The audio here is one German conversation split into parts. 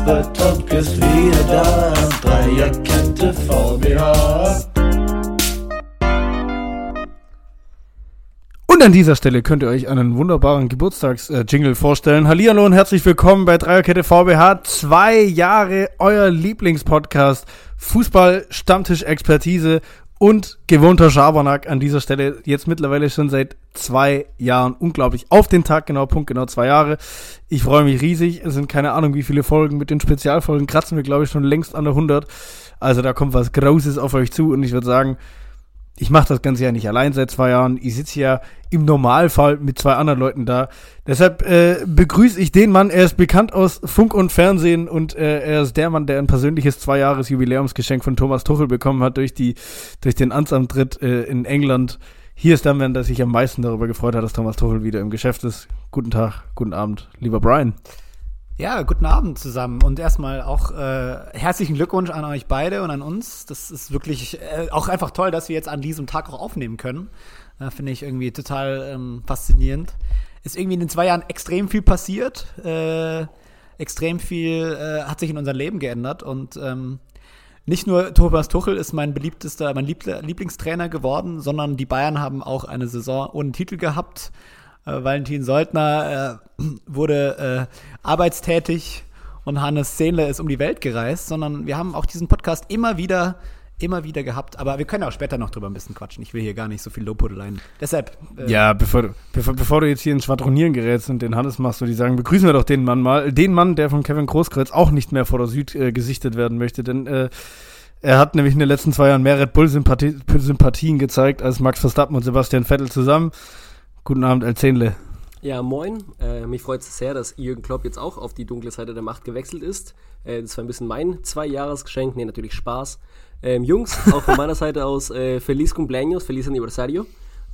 Fußball Talk ist wieder da. Dreierkette VBH. Und an dieser Stelle könnt ihr euch einen wunderbaren Geburtstags-Jingle vorstellen. Hallihallo und herzlich willkommen bei Dreierkette VBH. 2 Jahre euer Lieblingspodcast, Fußball, Stammtisch-Expertise und gewohnter Schabernack an dieser Stelle. Jetzt mittlerweile schon seit 2 Jahren. Unglaublich. Auf den Tag genau, punktgenau 2 Jahre. Ich freue mich riesig. Es sind keine Ahnung wie viele Folgen. Mit den Spezialfolgen kratzen wir, glaube ich, schon längst an der 100. Also da kommt was Großes auf euch zu und ich würde sagen, ich mache das Ganze ja nicht allein seit 2 Jahren. Ich sitze ja im Normalfall mit 2 anderen Leuten da. Deshalb begrüße ich den Mann. Er ist bekannt aus Funk und Fernsehen und er ist der Mann, der ein persönliches 2-Jahres-Jubiläumsgeschenk von Thomas Tuchel bekommen hat durch den Amtsantritt in England. Hier ist der Mann, der sich am meisten darüber gefreut hat, dass Thomas Tuchel wieder im Geschäft ist. Guten Tag, guten Abend, lieber Brian. Ja, guten Abend zusammen und erstmal auch herzlichen Glückwunsch an euch beide und an uns. Das ist wirklich auch einfach toll, dass wir jetzt an diesem Tag auch aufnehmen können. Finde ich irgendwie total faszinierend. Ist irgendwie in den 2 Jahren extrem viel passiert. Extrem viel hat sich in unserem Leben geändert und nicht nur Thomas Tuchel ist mein Lieblingstrainer geworden, sondern die Bayern haben auch eine Saison ohne Titel gehabt. Valentin Soldner wurde arbeitstätig und Hannes Sehnle ist um die Welt gereist, sondern wir haben auch diesen Podcast immer wieder gehabt. Aber wir können auch später noch drüber ein bisschen quatschen. Ich will hier gar nicht so viel Lobhudeleien. Deshalb. Ja, bevor du jetzt hier ins Schwadronieren gerätst und den Hannes machst, würde ich sagen, begrüßen wir doch den Mann mal. Den Mann, der von Kevin Großkreuz auch nicht mehr vor der Süd gesichtet werden möchte, denn er hat nämlich in den letzten 2 Jahren mehr Red Bull-Sympathien gezeigt als Max Verstappen und Sebastian Vettel zusammen. Guten Abend, Elzenle. Ja, moin. Mich freut es sehr, dass Jürgen Klopp jetzt auch auf die dunkle Seite der Macht gewechselt ist. Das war ein bisschen mein 2-Jahres-Geschenk. Nee, natürlich Spaß. Jungs, auch von meiner Seite aus, Feliz Cumpleaños, Feliz Aniversario.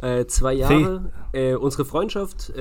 2 Jahre. Unsere Freundschaft,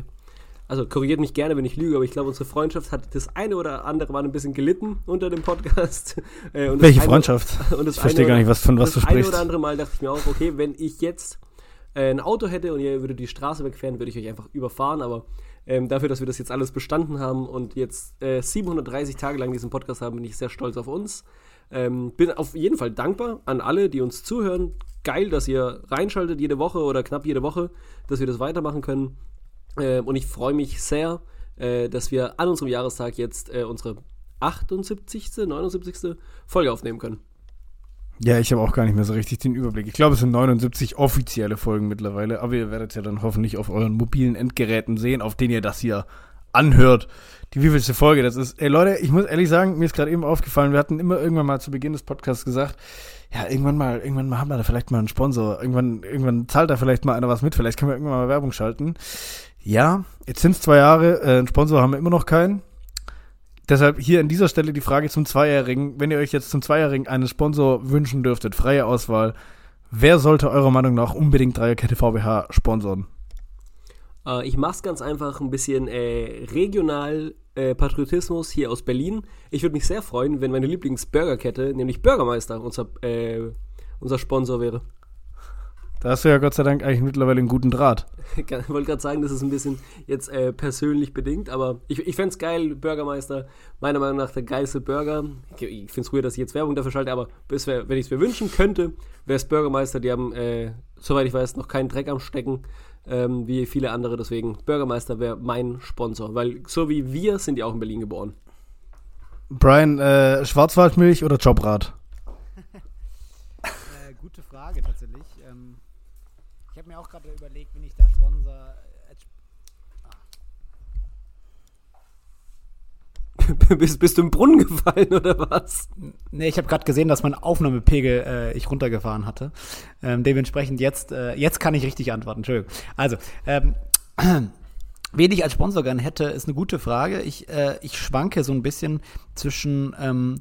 also korrigiert mich gerne, wenn ich lüge, aber ich glaube, unsere Freundschaft hat das eine oder andere Mal ein bisschen gelitten unter dem Podcast. Welche Freundschaft? Ich verstehe gar nicht, von was du sprichst. Das eine oder andere Mal dachte ich mir auch, okay, wenn ich jetzt ein Auto hätte und ihr würdet die Straße wegfahren, würde ich euch einfach überfahren, aber dafür, dass wir das jetzt alles bestanden haben und jetzt 730 Tage lang diesen Podcast haben, bin ich sehr stolz auf uns. Bin auf jeden Fall dankbar an alle, die uns zuhören. Geil, dass ihr reinschaltet jede Woche oder knapp jede Woche, dass wir das weitermachen können. Und ich freue mich sehr, dass wir an unserem Jahrestag jetzt unsere 78., 79. Folge aufnehmen können. Ja, ich habe auch gar nicht mehr so richtig den Überblick. Ich glaube, es sind 79 offizielle Folgen mittlerweile, aber ihr werdet ja dann hoffentlich auf euren mobilen Endgeräten sehen, auf denen ihr das hier anhört. Die wievielte Folge das ist. Ey Leute, ich muss ehrlich sagen, mir ist gerade eben aufgefallen, wir hatten immer irgendwann mal zu Beginn des Podcasts gesagt, ja, irgendwann mal haben wir da vielleicht mal einen Sponsor. Irgendwann zahlt da vielleicht mal einer was mit, vielleicht können wir irgendwann mal Werbung schalten. Ja, jetzt sind es 2 Jahre, einen Sponsor haben wir immer noch keinen. Deshalb hier an dieser Stelle die Frage zum 2-Jährigen. Wenn ihr euch jetzt zum 2-Jährigen einen Sponsor wünschen dürftet, freie Auswahl, wer sollte eurer Meinung nach unbedingt Dreierkette VBH sponsoren? Ich mach's ganz einfach ein bisschen regional Patriotismus hier aus Berlin. Ich würde mich sehr freuen, wenn meine Lieblingsburgerkette, nämlich Bürgermeister, unser Sponsor wäre. Da hast du ja Gott sei Dank eigentlich mittlerweile einen guten Draht. Ich wollte gerade sagen, das ist ein bisschen jetzt persönlich bedingt, aber ich fände es geil, Bürgermeister, meiner Meinung nach der geilste Burger. Ich finde es weird, dass ich jetzt Werbung dafür schalte, aber wenn ich es mir wünschen könnte, wäre es Bürgermeister. Die haben, soweit ich weiß, noch keinen Dreck am Stecken, wie viele andere. Deswegen, Bürgermeister wäre mein Sponsor, weil so wie wir sind die auch in Berlin geboren. Brian, Schwarzwaldmilch oder Jobrad? Gute Frage tatsächlich. Ich habe mir auch gerade überlegt, wenn ich da Sponsor. Bist du im Brunnen gefallen oder was? Nee, ich habe gerade gesehen, dass mein Aufnahmepegel ich runtergefahren hatte. Dementsprechend jetzt kann ich richtig antworten. Entschuldigung. Also, wen ich als Sponsor gern hätte, ist eine gute Frage. Ich schwanke so ein bisschen zwischen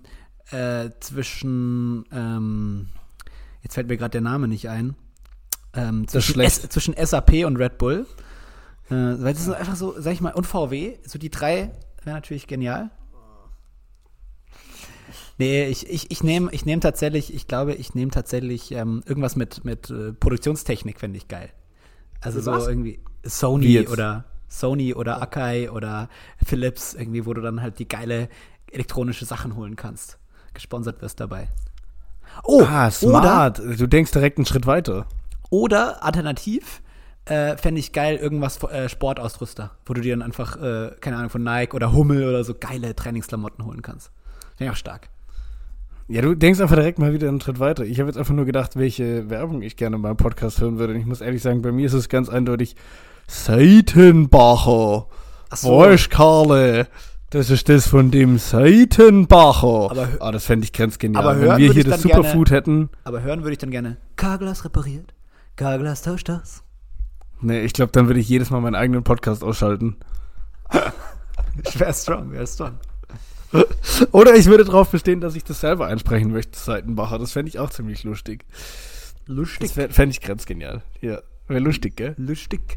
jetzt fällt mir gerade der Name nicht ein. Zwischen SAP und Red Bull. Weil das ist einfach so, sag ich mal, und VW, so die 3 wäre natürlich genial. Nee, ich nehme tatsächlich, irgendwas mit Produktionstechnik, fände ich geil. Also so irgendwie Sony oder Akai oder Philips, irgendwie, wo du dann halt die geile elektronische Sachen holen kannst. Gesponsert wirst dabei. Smart. Du denkst direkt einen Schritt weiter. Oder alternativ fände ich geil, irgendwas Sportausrüster, wo du dir dann einfach, keine Ahnung, von Nike oder Hummel oder so geile Trainingsklamotten holen kannst. Finde ich auch stark. Ja, du denkst einfach direkt mal wieder einen Schritt weiter. Ich habe jetzt einfach nur gedacht, welche Werbung ich gerne in meinem Podcast hören würde. Und ich muss ehrlich sagen, bei mir ist es ganz eindeutig Seitenbacher. Weißt, Karle, das ist das von dem Seitenbacher. Das fände ich ganz genial. Aber wenn wir hier das Superfood hätten. Aber hören würde ich dann gerne, Carglass repariert, Carglass tauscht das. Nee, ich glaube, dann würde ich jedes Mal meinen eigenen Podcast ausschalten. Wäre strong. Oder ich würde darauf bestehen, dass ich das selber einsprechen möchte, Seitenbacher. Das fände ich auch ziemlich lustig. Lustig? Das fände ich ganz genial. Ja, wäre lustig, gell? Lustig.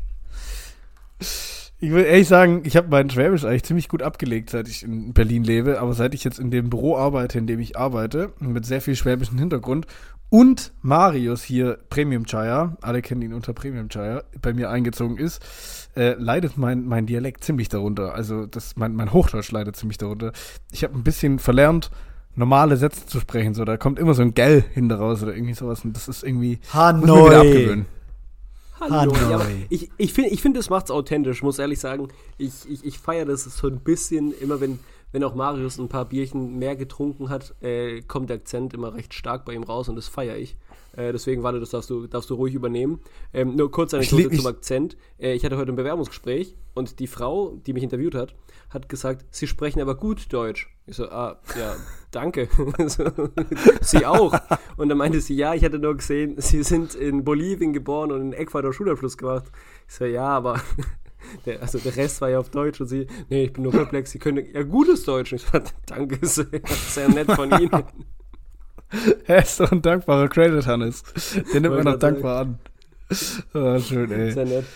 Ich will ehrlich sagen, ich habe meinen Schwäbisch eigentlich ziemlich gut abgelegt, seit ich in Berlin lebe. Aber seit ich jetzt in dem Büro arbeite, in dem ich arbeite, mit sehr viel schwäbischen Hintergrund und Marius hier, Premium Chaya, alle kennen ihn unter Premium Chaya, bei mir eingezogen ist, leidet mein Dialekt ziemlich darunter. Also mein Hochdeutsch leidet ziemlich darunter. Ich habe ein bisschen verlernt, normale Sätze zu sprechen. So, da kommt immer so ein Gell hinter raus oder irgendwie sowas. Und das ist irgendwie, muss mir wieder abgewöhnen. Hallo. Ja, aber ich finde, das macht's authentisch, muss ehrlich sagen. Ich feiere das so ein bisschen, immer wenn auch Marius ein paar Bierchen mehr getrunken hat, kommt der Akzent immer recht stark bei ihm raus und das feiere ich. Deswegen, warte, das darfst du ruhig übernehmen. Nur kurz eine Note zum Akzent. Ich hatte heute ein Bewerbungsgespräch und die Frau, die mich interviewt hat, hat gesagt, Sie sprechen aber gut Deutsch. Ich so, ja, danke. Sie auch. Und dann meinte sie, ja, ich hatte nur gesehen, Sie sind in Bolivien geboren und in Ecuador Schulabschluss gemacht. Ich so, ja, aber der Rest war ja auf Deutsch und sie, nee, ich bin nur perplex, Sie können ja gutes Deutsch. Und ich so, danke, sehr nett von Ihnen. Er ist doch ein dankbarer Credit, Hannes. Den nimmt man noch dankbar an. Oh, schön, ey. Sehr nett.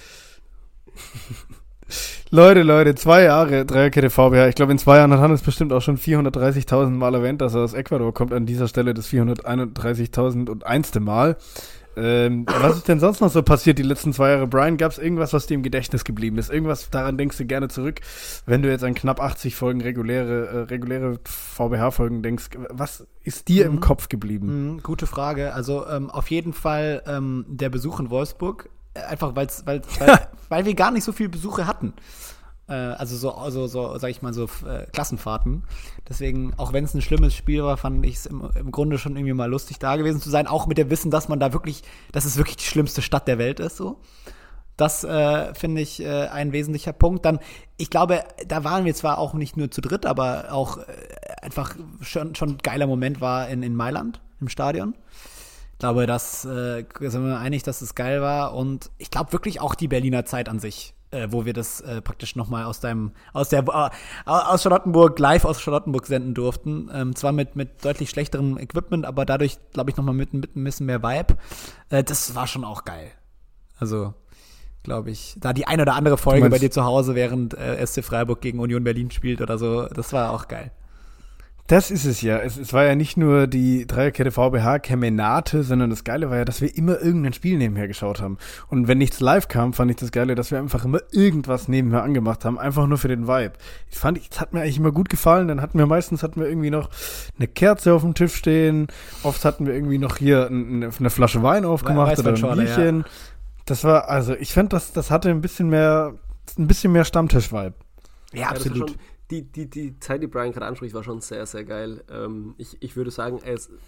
Leute, 2 Jahre Dreierkette VBH. Ich glaube, in 2 Jahren hat Hannes bestimmt auch schon 430.000 Mal erwähnt, dass er aus Ecuador kommt. An dieser Stelle das 431.001. Mal. Was ist denn sonst noch so passiert die letzten 2 Jahre? Brian, gab es irgendwas, was dir im Gedächtnis geblieben ist? Irgendwas, daran denkst du gerne zurück, wenn du jetzt an knapp 80 Folgen reguläre VBH-Folgen denkst. Was ist dir im Kopf geblieben? Gute Frage. Also auf jeden Fall der Besuch in Wolfsburg. Einfach weil wir gar nicht so viele Besuche hatten. Also sag ich mal, Klassenfahrten. Deswegen, auch wenn es ein schlimmes Spiel war, fand ich es im Grunde schon irgendwie mal lustig, da gewesen zu sein. Auch mit dem Wissen, dass dass es wirklich die schlimmste Stadt der Welt ist, so. Das finde ich ein wesentlicher Punkt. Dann, ich glaube, da waren wir zwar auch nicht nur zu dritt, aber auch einfach schon ein geiler Moment war in Mailand, im Stadion. Ich glaube, sind wir einig, dass es geil war. Und ich glaube wirklich auch die Berliner Zeit an sich, wo wir das praktisch nochmal aus Charlottenburg, live aus Charlottenburg senden durften. Zwar mit deutlich schlechterem Equipment, aber dadurch, glaube ich, nochmal mit ein bisschen mehr Vibe. Das war schon auch geil. Also, glaube ich, da die ein oder andere Folge bei dir zu Hause, während SC Freiburg gegen Union Berlin spielt oder so, das war auch geil. Das ist es ja. Es war ja nicht nur die Dreierkette VBH Kemenate, sondern das Geile war ja, dass wir immer irgendein Spiel nebenher geschaut haben. Und wenn nichts live kam, fand ich das Geile, dass wir einfach immer irgendwas nebenher angemacht haben, einfach nur für den Vibe. Das hat mir eigentlich immer gut gefallen. Dann hatten wir irgendwie noch eine Kerze auf dem Tisch stehen. Oft hatten wir irgendwie noch hier eine Flasche Wein aufgemacht oder ein Bierchen. Ja. Das war, also ich fand, das hatte ein bisschen mehr Stammtisch-Vibe. Ja, absolut. Die Zeit, die Brian gerade anspricht, war schon sehr, sehr geil. Ich würde sagen,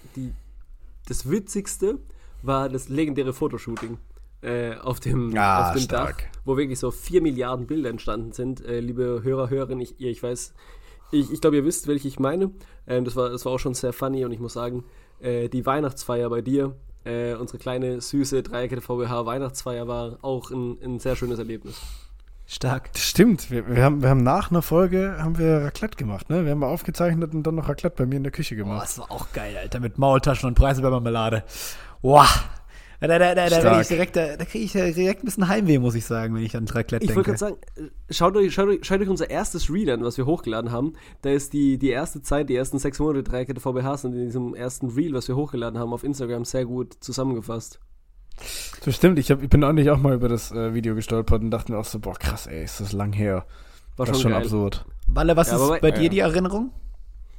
das Witzigste war das legendäre Fotoshooting auf dem Dach, wo wirklich so 4 Milliarden Bilder entstanden sind. Liebe Hörer, Hörerinnen, ich weiß, ich glaube, ihr wisst, welche ich meine. Das war auch schon sehr funny und ich muss sagen, die Weihnachtsfeier bei dir, unsere kleine, süße Dreierkette VBH Weihnachtsfeier war auch ein sehr schönes Erlebnis. Stark. Das stimmt. Wir haben nach einer Folge Raclette gemacht, ne? Wir haben mal aufgezeichnet und dann noch Raclette bei mir in der Küche gemacht. Boah, das war auch geil, Alter. Mit Maultaschen und Preiselbeermarmelade. Wow. Da kriege ich direkt ein bisschen Heimweh, muss ich sagen, wenn ich an Raclette denke. Ich wollte gerade sagen, schaut euch unser erstes Reel an, was wir hochgeladen haben. Da ist die erste Zeit, die ersten 6 Monate Dreierkette VBH sind in diesem ersten Reel, was wir hochgeladen haben, auf Instagram sehr gut zusammengefasst. Das stimmt, ich bin auch mal über das Video gestolpert und dachte mir auch so, boah krass, ey, ist das lang her. War das ist schon absurd. Walle, was ist bei dir die Erinnerung?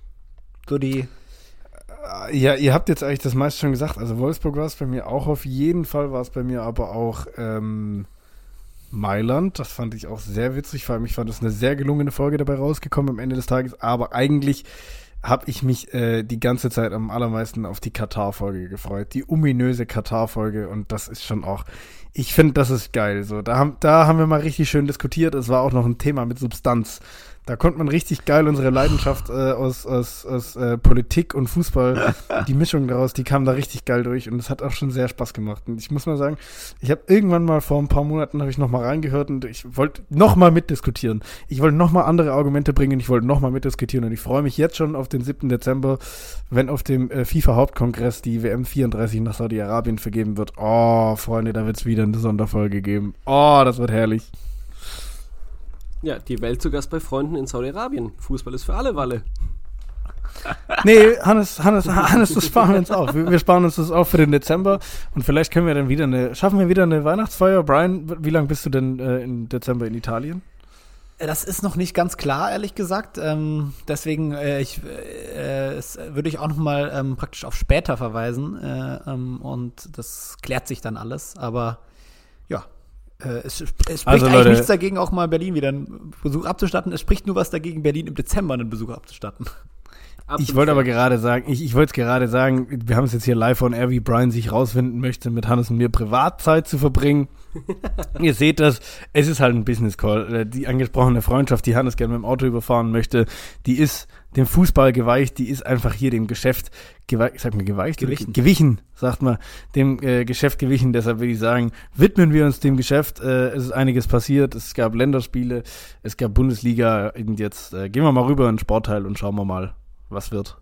Studi. Ja, ihr habt jetzt eigentlich das meiste schon gesagt. Also Wolfsburg war es bei mir auch auf jeden Fall, war es bei mir aber auch Mailand. Das fand ich auch sehr witzig. Vor allem, ich fand das eine sehr gelungene Folge dabei rausgekommen am Ende des Tages. Aber eigentlich habe ich mich die ganze Zeit am allermeisten auf die Katar-Folge gefreut. Die ominöse Katar-Folge. Und das ist schon auch, ich finde, das ist geil. So, da haben wir mal richtig schön diskutiert. Es war auch noch ein Thema mit Substanz. Da konnte man richtig geil unsere Leidenschaft aus Politik und Fußball, die Mischung daraus, die kam da richtig geil durch und es hat auch schon sehr Spaß gemacht. Und ich muss mal sagen, ich habe irgendwann mal vor ein paar Monaten habe ich noch mal reingehört und ich wollte noch mal mitdiskutieren. Ich wollte noch mal andere Argumente bringen, ich wollte noch mal mitdiskutieren und ich freue mich jetzt schon auf den 7. Dezember, wenn auf dem FIFA-Hauptkongress die WM 34 nach Saudi-Arabien vergeben wird. Oh, Freunde, da wird es wieder eine Sonderfolge geben. Oh, das wird herrlich. Ja, die Welt zu Gast bei Freunden in Saudi-Arabien. Fußball ist für alle Walle. Nee, Hannes, das sparen wir uns auf. Wir sparen uns das auf für den Dezember und vielleicht können wir dann schaffen wir wieder eine Weihnachtsfeier. Brian, wie lange bist du denn im Dezember in Italien? Das ist noch nicht ganz klar, ehrlich gesagt. Deswegen würde ich auch noch mal praktisch auf später verweisen. Und das klärt sich dann alles. Aber ja, es spricht also, eigentlich Leute, nichts dagegen, auch mal Berlin wieder einen Besuch abzustatten. Es spricht nur was dagegen, Berlin im Dezember einen Besuch abzustatten. Ich wollte aber gerade sagen, wir haben es jetzt hier live on air, wie Brian sich rausfinden möchte, mit Hannes und mir Privatzeit zu verbringen. Ihr seht das, es ist halt ein Business Call. Die angesprochene Freundschaft, die Hannes gerne mit dem Auto überfahren möchte, die ist dem Fußball geweicht, die ist einfach hier dem Geschäft gewichen, sagt man, dem Geschäft gewichen. Deshalb würde ich sagen, widmen wir uns dem Geschäft. Es ist einiges passiert, es gab Länderspiele, es gab Bundesliga und jetzt gehen wir mal rüber in den Sportteil und schauen wir mal, was wird.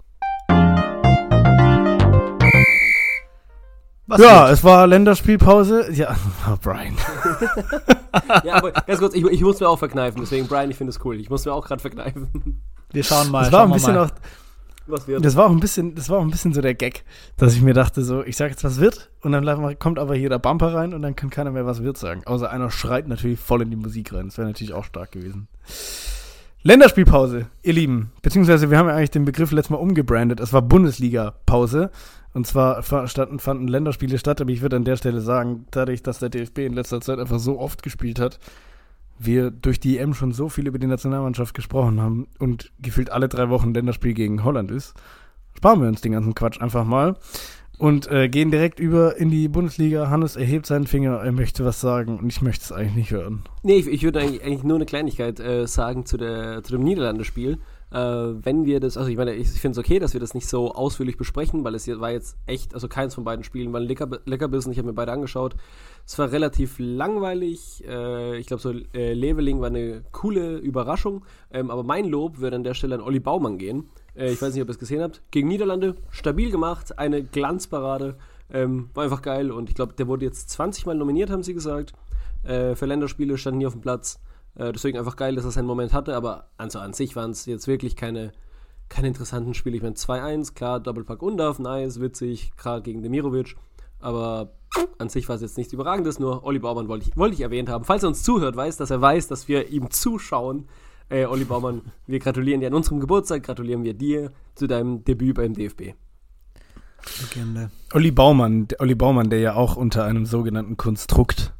Es war Länderspielpause. Ja, Brian. Ja, aber ganz kurz, ich muss mir auch verkneifen. Deswegen, Brian, ich finde es cool. Ich muss mir auch gerade verkneifen. Wir schauen mal. Das war ein bisschen mal. auch. Das war auch ein bisschen so der Gag, dass ich mir dachte, so, ich sage jetzt, was wird, und dann kommt aber hier der Bumper rein und dann kann keiner mehr was wird sagen. Außer einer schreit natürlich voll in die Musik rein. Das wäre natürlich auch stark gewesen. Länderspielpause, ihr Lieben. Beziehungsweise wir haben ja eigentlich den Begriff letztes Mal umgebrandet. Es war Bundesliga-Pause. Und zwar fanden Länderspiele statt, aber ich würde an der Stelle sagen, dadurch, dass der DFB in letzter Zeit einfach so oft gespielt hat, wir durch die EM schon so viel über die Nationalmannschaft gesprochen haben und gefühlt alle 3 Wochen Länderspiel gegen Holland ist, sparen wir uns den ganzen Quatsch einfach mal und gehen direkt über in die Bundesliga. Hannes erhebt seinen Finger, er möchte was sagen und ich möchte es eigentlich nicht hören. Nee, ich würde eigentlich nur eine Kleinigkeit sagen zu dem Niederlande-Spiel. Wenn wir das, also ich meine, ich finde es okay, dass wir das nicht so ausführlich besprechen, weil es war jetzt echt, also keins von beiden Spielen war ein Leckerbissen, ich habe mir beide angeschaut. Es war relativ langweilig, ich glaube so Leveling war eine coole Überraschung, aber mein Lob würde an der Stelle an Olli Baumann gehen. Ich weiß nicht, ob ihr es gesehen habt. Gegen Niederlande, stabil gemacht, eine Glanzparade, war einfach geil und ich glaube, der wurde jetzt 20 Mal nominiert, haben sie gesagt, für Länderspiele, standen hier auf dem Platz. Deswegen einfach geil, dass er seinen Moment hatte, aber also an sich waren es jetzt wirklich keine interessanten Spiele. Ich meine, 2-1, klar, Doppelpack Undav, nice, witzig, gerade gegen Demirovic, aber an sich war es jetzt nichts Überragendes, nur Olli Baumann wollte ich erwähnt haben. Falls er uns zuhört, dass er weiß, dass wir ihm zuschauen. Olli Baumann, wir gratulieren dir an unserem Geburtstag, gratulieren wir dir zu deinem Debüt beim DFB. Legende. Olli Baumann, der ja auch unter einem sogenannten Konstrukt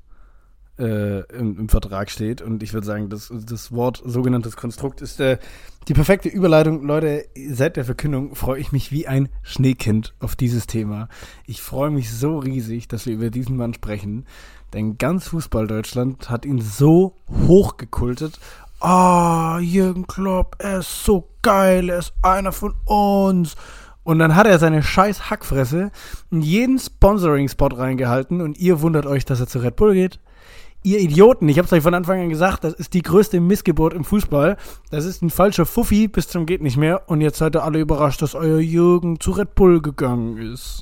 im Vertrag steht. Und ich würde sagen, das Wort sogenanntes Konstrukt ist die perfekte Überleitung. Leute, seit der Verkündung freue ich mich wie ein Schneekind auf dieses Thema. Ich freue mich so riesig, dass wir über diesen Mann sprechen. Denn ganz Fußball-Deutschland hat ihn so hochgekultet. Jürgen Klopp, er ist so geil, er ist einer von uns. Und dann hat er seine scheiß Hackfresse in jeden Sponsoring-Spot reingehalten und ihr wundert euch, dass er zu Red Bull geht. Ihr Idioten, ich hab's euch von Anfang an gesagt, das ist die größte Missgeburt im Fußball. Das ist ein falscher Fuffi bis zum geht nicht mehr. Und jetzt seid ihr alle überrascht, dass euer Jürgen zu Red Bull gegangen ist.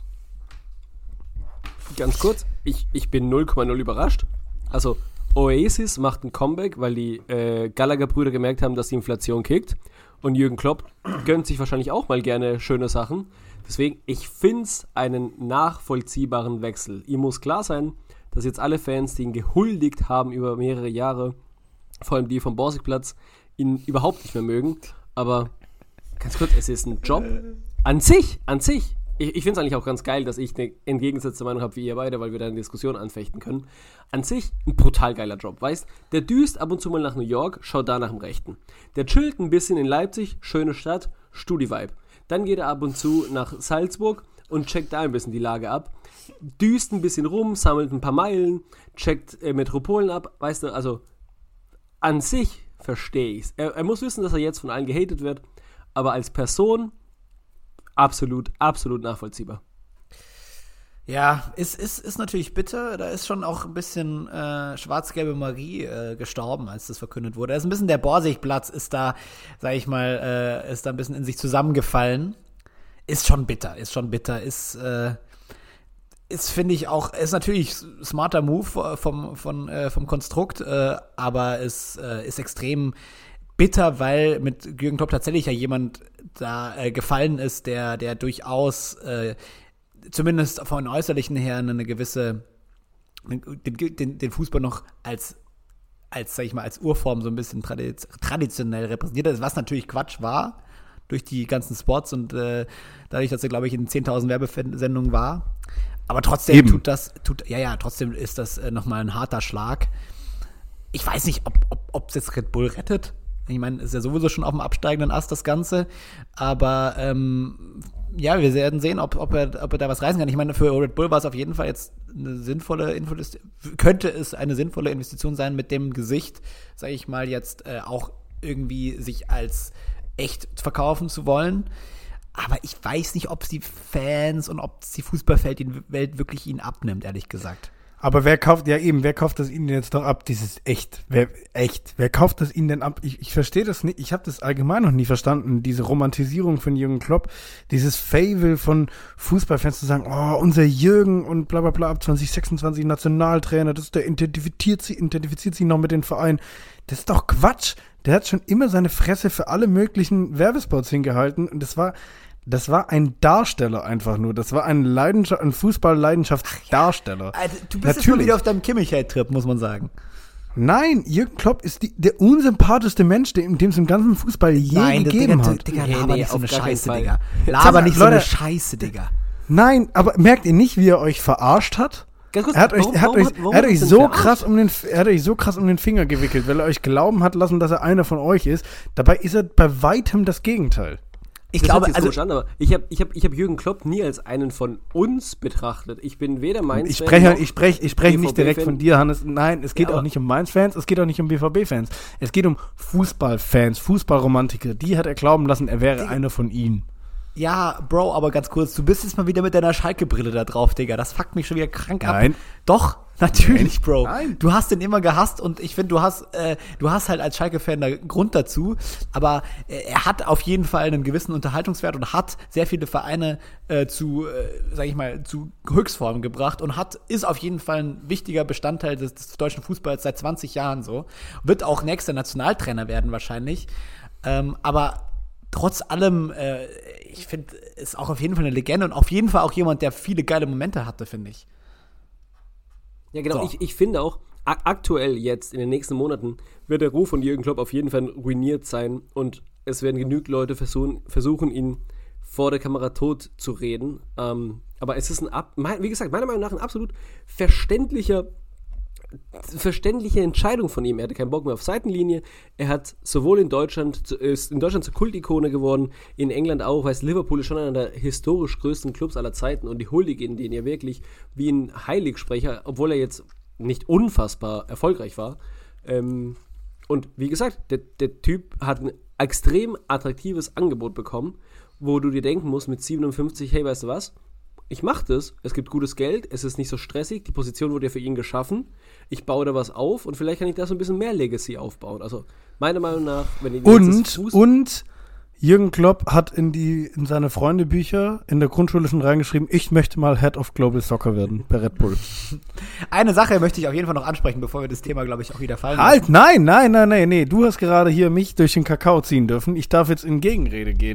Ganz kurz, ich bin 0,0 überrascht. Also Oasis macht ein Comeback, weil die Gallagher-Brüder gemerkt haben, dass die Inflation kickt. Und Jürgen Klopp gönnt sich wahrscheinlich auch mal gerne schöne Sachen. Deswegen, ich find's einen nachvollziehbaren Wechsel. Ihm muss klar sein, dass jetzt alle Fans, die ihn gehuldigt haben über mehrere Jahre, vor allem die vom Borsigplatz, ihn überhaupt nicht mehr mögen. Aber Ganz kurz, es ist ein Job an sich. Ich finde es eigentlich auch ganz geil, dass ich eine entgegengesetzte Meinung habe wie ihr beide, weil wir da eine Diskussion anfechten können. An sich ein brutal geiler Job, weißt? Der düst ab und zu mal nach New York, schaut da nach dem Rechten. Der chillt ein bisschen in Leipzig, schöne Stadt, Studi-Vibe. Dann geht er ab und zu nach Salzburg und checkt da ein bisschen die Lage ab. Düst ein bisschen rum, sammelt ein paar Meilen, checkt Metropolen ab, weißt du, also an sich verstehe ich's. Er muss wissen, dass er jetzt von allen gehatet wird, aber als Person absolut nachvollziehbar. Ja, ist natürlich bitter. Da ist schon auch ein bisschen schwarz-gelbe Magie gestorben, als das verkündet wurde. Da ist ein bisschen der Borsigplatz, ist da, sag ich mal, ist da ein bisschen in sich zusammengefallen. Ist schon bitter. Ist finde ich auch, ist natürlich smarter Move vom Konstrukt, aber ist extrem bitter, weil mit Jürgen Klopp tatsächlich ja jemand da gefallen ist, der durchaus zumindest von Äußerlichen her eine gewisse den Fußball noch als sag ich mal, als Urform so ein bisschen traditionell repräsentiert ist, was natürlich Quatsch war durch die ganzen Spots und dadurch, dass er, glaube ich, in 10.000 Werbesendungen war. Aber trotzdem trotzdem ist das nochmal ein harter Schlag. Ich weiß nicht, ob es jetzt Red Bull rettet. Ich meine, ist ja sowieso schon auf dem absteigenden Ast, das Ganze. Aber wir werden sehen, ob er da was reißen kann. Ich meine, für Red Bull war es auf jeden Fall jetzt könnte es eine sinnvolle Investition sein, mit dem Gesicht, sage ich mal, jetzt auch irgendwie sich als echt verkaufen zu wollen. Aber ich weiß nicht, ob es die Fans und ob es die Fußballwelt wirklich ihn abnimmt, ehrlich gesagt. Aber wer kauft das ihnen jetzt doch ab? Dieses wer kauft das ihnen denn ab? Ich verstehe das nicht, ich habe das allgemein noch nie verstanden, diese Romantisierung von Jürgen Klopp, dieses Faible von Fußballfans zu sagen, oh, unser Jürgen und bla bla bla, ab 2026 Nationaltrainer, der identifiziert sich noch mit den Vereinen. Das ist doch Quatsch. Der hat schon immer seine Fresse für alle möglichen Werbespots hingehalten und das war ein Darsteller einfach nur. Das war ein Fußball-Leidenschaftsdarsteller. Also, du bist jetzt mal wieder auf deinem Kimmich-Trip, muss man sagen. Nein, Jürgen Klopp ist der unsympathischste Mensch, dem es im ganzen Fußball je gegeben hat. Digga, laber nicht so eine Scheiße, Digga. Laber nicht so eine Scheiße, Digga. Nein, aber merkt ihr nicht, wie er euch verarscht hat? Ganz kurz, er hat euch so krass um den Finger gewickelt, weil er euch glauben hat lassen, dass er einer von euch ist. Dabei ist er bei weitem das Gegenteil. Ich glaube, also an, aber ich hab Jürgen Klopp nie als einen von uns betrachtet. Ich bin weder Mainz-Fan Ich spreche nicht direkt von dir, Hannes. Nein, es geht auch nicht um Mainz-Fans, es geht auch nicht um BVB-Fans. Es geht um Fußballfans, Fußballromantiker. Die hat er glauben lassen, er wäre einer von ihnen. Ja, Bro, aber ganz kurz, du bist jetzt mal wieder mit deiner Schalke-Brille da drauf, Digga. Das fuckt mich schon wieder krank ab. Nein. Doch, natürlich, Nein. Bro. Nein. Du hast den immer gehasst und ich finde, du hast halt als Schalke-Fan da Grund dazu. Aber er hat auf jeden Fall einen gewissen Unterhaltungswert und hat sehr viele Vereine zu Höchstformen gebracht und ist auf jeden Fall ein wichtiger Bestandteil des deutschen Fußballs seit 20 Jahren so. Wird auch nächster Nationaltrainer werden wahrscheinlich. Aber trotz allem, ich finde, ist auch auf jeden Fall eine Legende und auf jeden Fall auch jemand, der viele geile Momente hatte, finde ich. Ja, genau. So. Ich finde auch, aktuell jetzt, in den nächsten Monaten, wird der Ruf von Jürgen Klopp auf jeden Fall ruiniert sein und es werden genügend Leute versuchen, ihn vor der Kamera tot zu reden. Aber es ist wie gesagt, meiner Meinung nach ein absolut verständliche Entscheidung von ihm. Er hatte keinen Bock mehr auf Seitenlinie. Er hat sowohl ist in Deutschland zur Kultikone geworden, in England auch, weil Liverpool ist schon einer der historisch größten Clubs aller Zeiten und die huldigen den ja wirklich wie ein Heiligsprecher, obwohl er jetzt nicht unfassbar erfolgreich war. Und wie gesagt, der Typ hat ein extrem attraktives Angebot bekommen, wo du dir denken musst mit 57, hey, weißt du was? Ich mache das, es gibt gutes Geld, es ist nicht so stressig, die Position wurde ja für ihn geschaffen, ich baue da was auf und vielleicht kann ich da so ein bisschen mehr Legacy aufbauen. Also meiner Meinung nach, wenn ich und Jürgen Klopp hat in seine Freundebücher in der Grundschule schon reingeschrieben, ich möchte mal Head of Global Soccer werden bei Red Bull. Eine Sache möchte ich auf jeden Fall noch ansprechen, bevor wir das Thema, glaube ich, auch wieder fallen lassen. Halt, nein, du hast gerade hier mich durch den Kakao ziehen dürfen. Ich darf jetzt in Gegenrede gehen.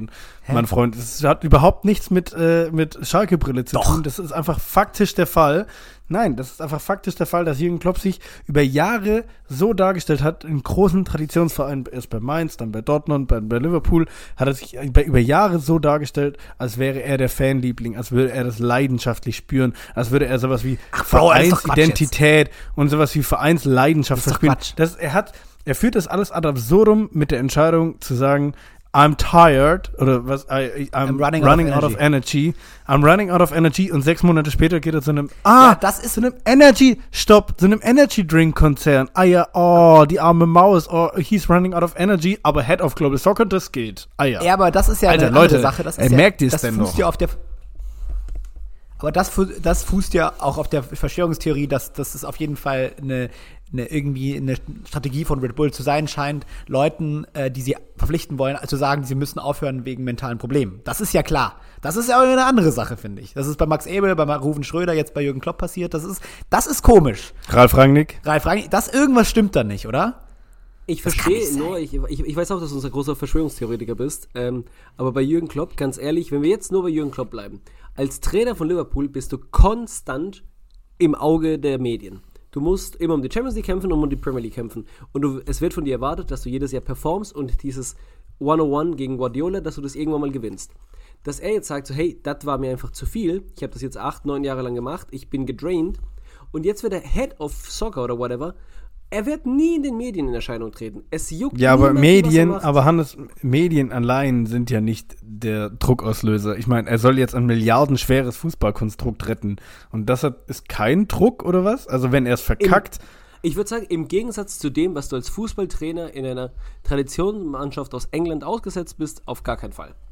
mein Freund. Es hat überhaupt nichts mit Schalke-Brille zu tun. Das ist einfach faktisch der Fall. Nein, das ist einfach faktisch der Fall, dass Jürgen Klopp sich über Jahre so dargestellt hat, in großen Traditionsvereinen, erst bei Mainz, dann bei Dortmund, bei Liverpool, hat er sich über Jahre so dargestellt, als wäre er der Fanliebling, als würde er das leidenschaftlich spüren, als würde er sowas wie Vereinsidentität und sowas wie Vereinsleidenschaft verspüren. Er führt das alles ad absurdum mit der Entscheidung zu sagen, I'm tired, oder was, I'm running out of energy. I'm running out of energy und 6 Monate später geht er zu einem, zu einem Energy-Drink-Konzern. Die arme Maus, he's running out of energy, aber Head of Global Soccer, das geht. Ja, aber das ist ja Alter, eine Leute, andere Sache. Das ist merkt ihr es denn noch? Ja auf der, aber das fußt ja auch auf der Verschwörungstheorie, dass es auf jeden Fall eine Strategie von Red Bull zu sein scheint, Leuten, die sie verpflichten wollen, zu sagen, sie müssen aufhören wegen mentalen Problemen. Das ist ja klar. Das ist ja auch eine andere Sache, finde ich. Das ist bei Max Ebel, bei Ruven Schröder, jetzt bei Jürgen Klopp passiert. Das ist komisch. Ralf Rangnick, irgendwas stimmt da nicht, oder? Ich verstehe nur, ich weiß auch, dass du unser großer Verschwörungstheoretiker bist, aber bei Jürgen Klopp, ganz ehrlich, wenn wir jetzt nur bei Jürgen Klopp bleiben, als Trainer von Liverpool bist du konstant im Auge der Medien. Du musst immer um die Champions League kämpfen und um die Premier League kämpfen. Und es wird von dir erwartet, dass du jedes Jahr performst und dieses 101 gegen Guardiola, dass du das irgendwann mal gewinnst. Dass er jetzt sagt, so, hey, das war mir einfach zu viel, ich habe das jetzt 8-9 Jahre lang gemacht, ich bin gedrained und jetzt wird er Head of Soccer oder whatever. Er wird nie in den Medien in Erscheinung treten. Es juckt ja, aber niemand, Hannes, Medien allein sind ja nicht der Druckauslöser. Ich meine, er soll jetzt ein milliardenschweres Fußballkonstrukt retten. Und das ist kein Druck, oder was? Also wenn er es verkackt. Ich würde sagen, im Gegensatz zu dem, was du als Fußballtrainer in einer Traditionsmannschaft aus England ausgesetzt bist, auf gar keinen Fall.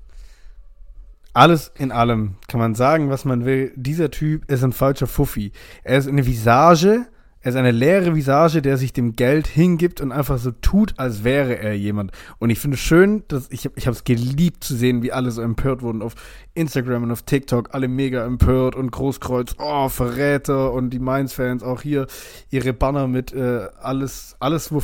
Alles in allem kann man sagen, was man will. Dieser Typ ist ein falscher Fuffi. Er ist eine Visage. Er ist eine leere Visage, der sich dem Geld hingibt und einfach so tut, als wäre er jemand. Und ich finde es schön, dass ich habe es geliebt zu sehen, wie alle so empört wurden auf Instagram und auf TikTok, alle mega empört und Großkreuz, Verräter und die Mainz-Fans auch hier ihre Banner mit alles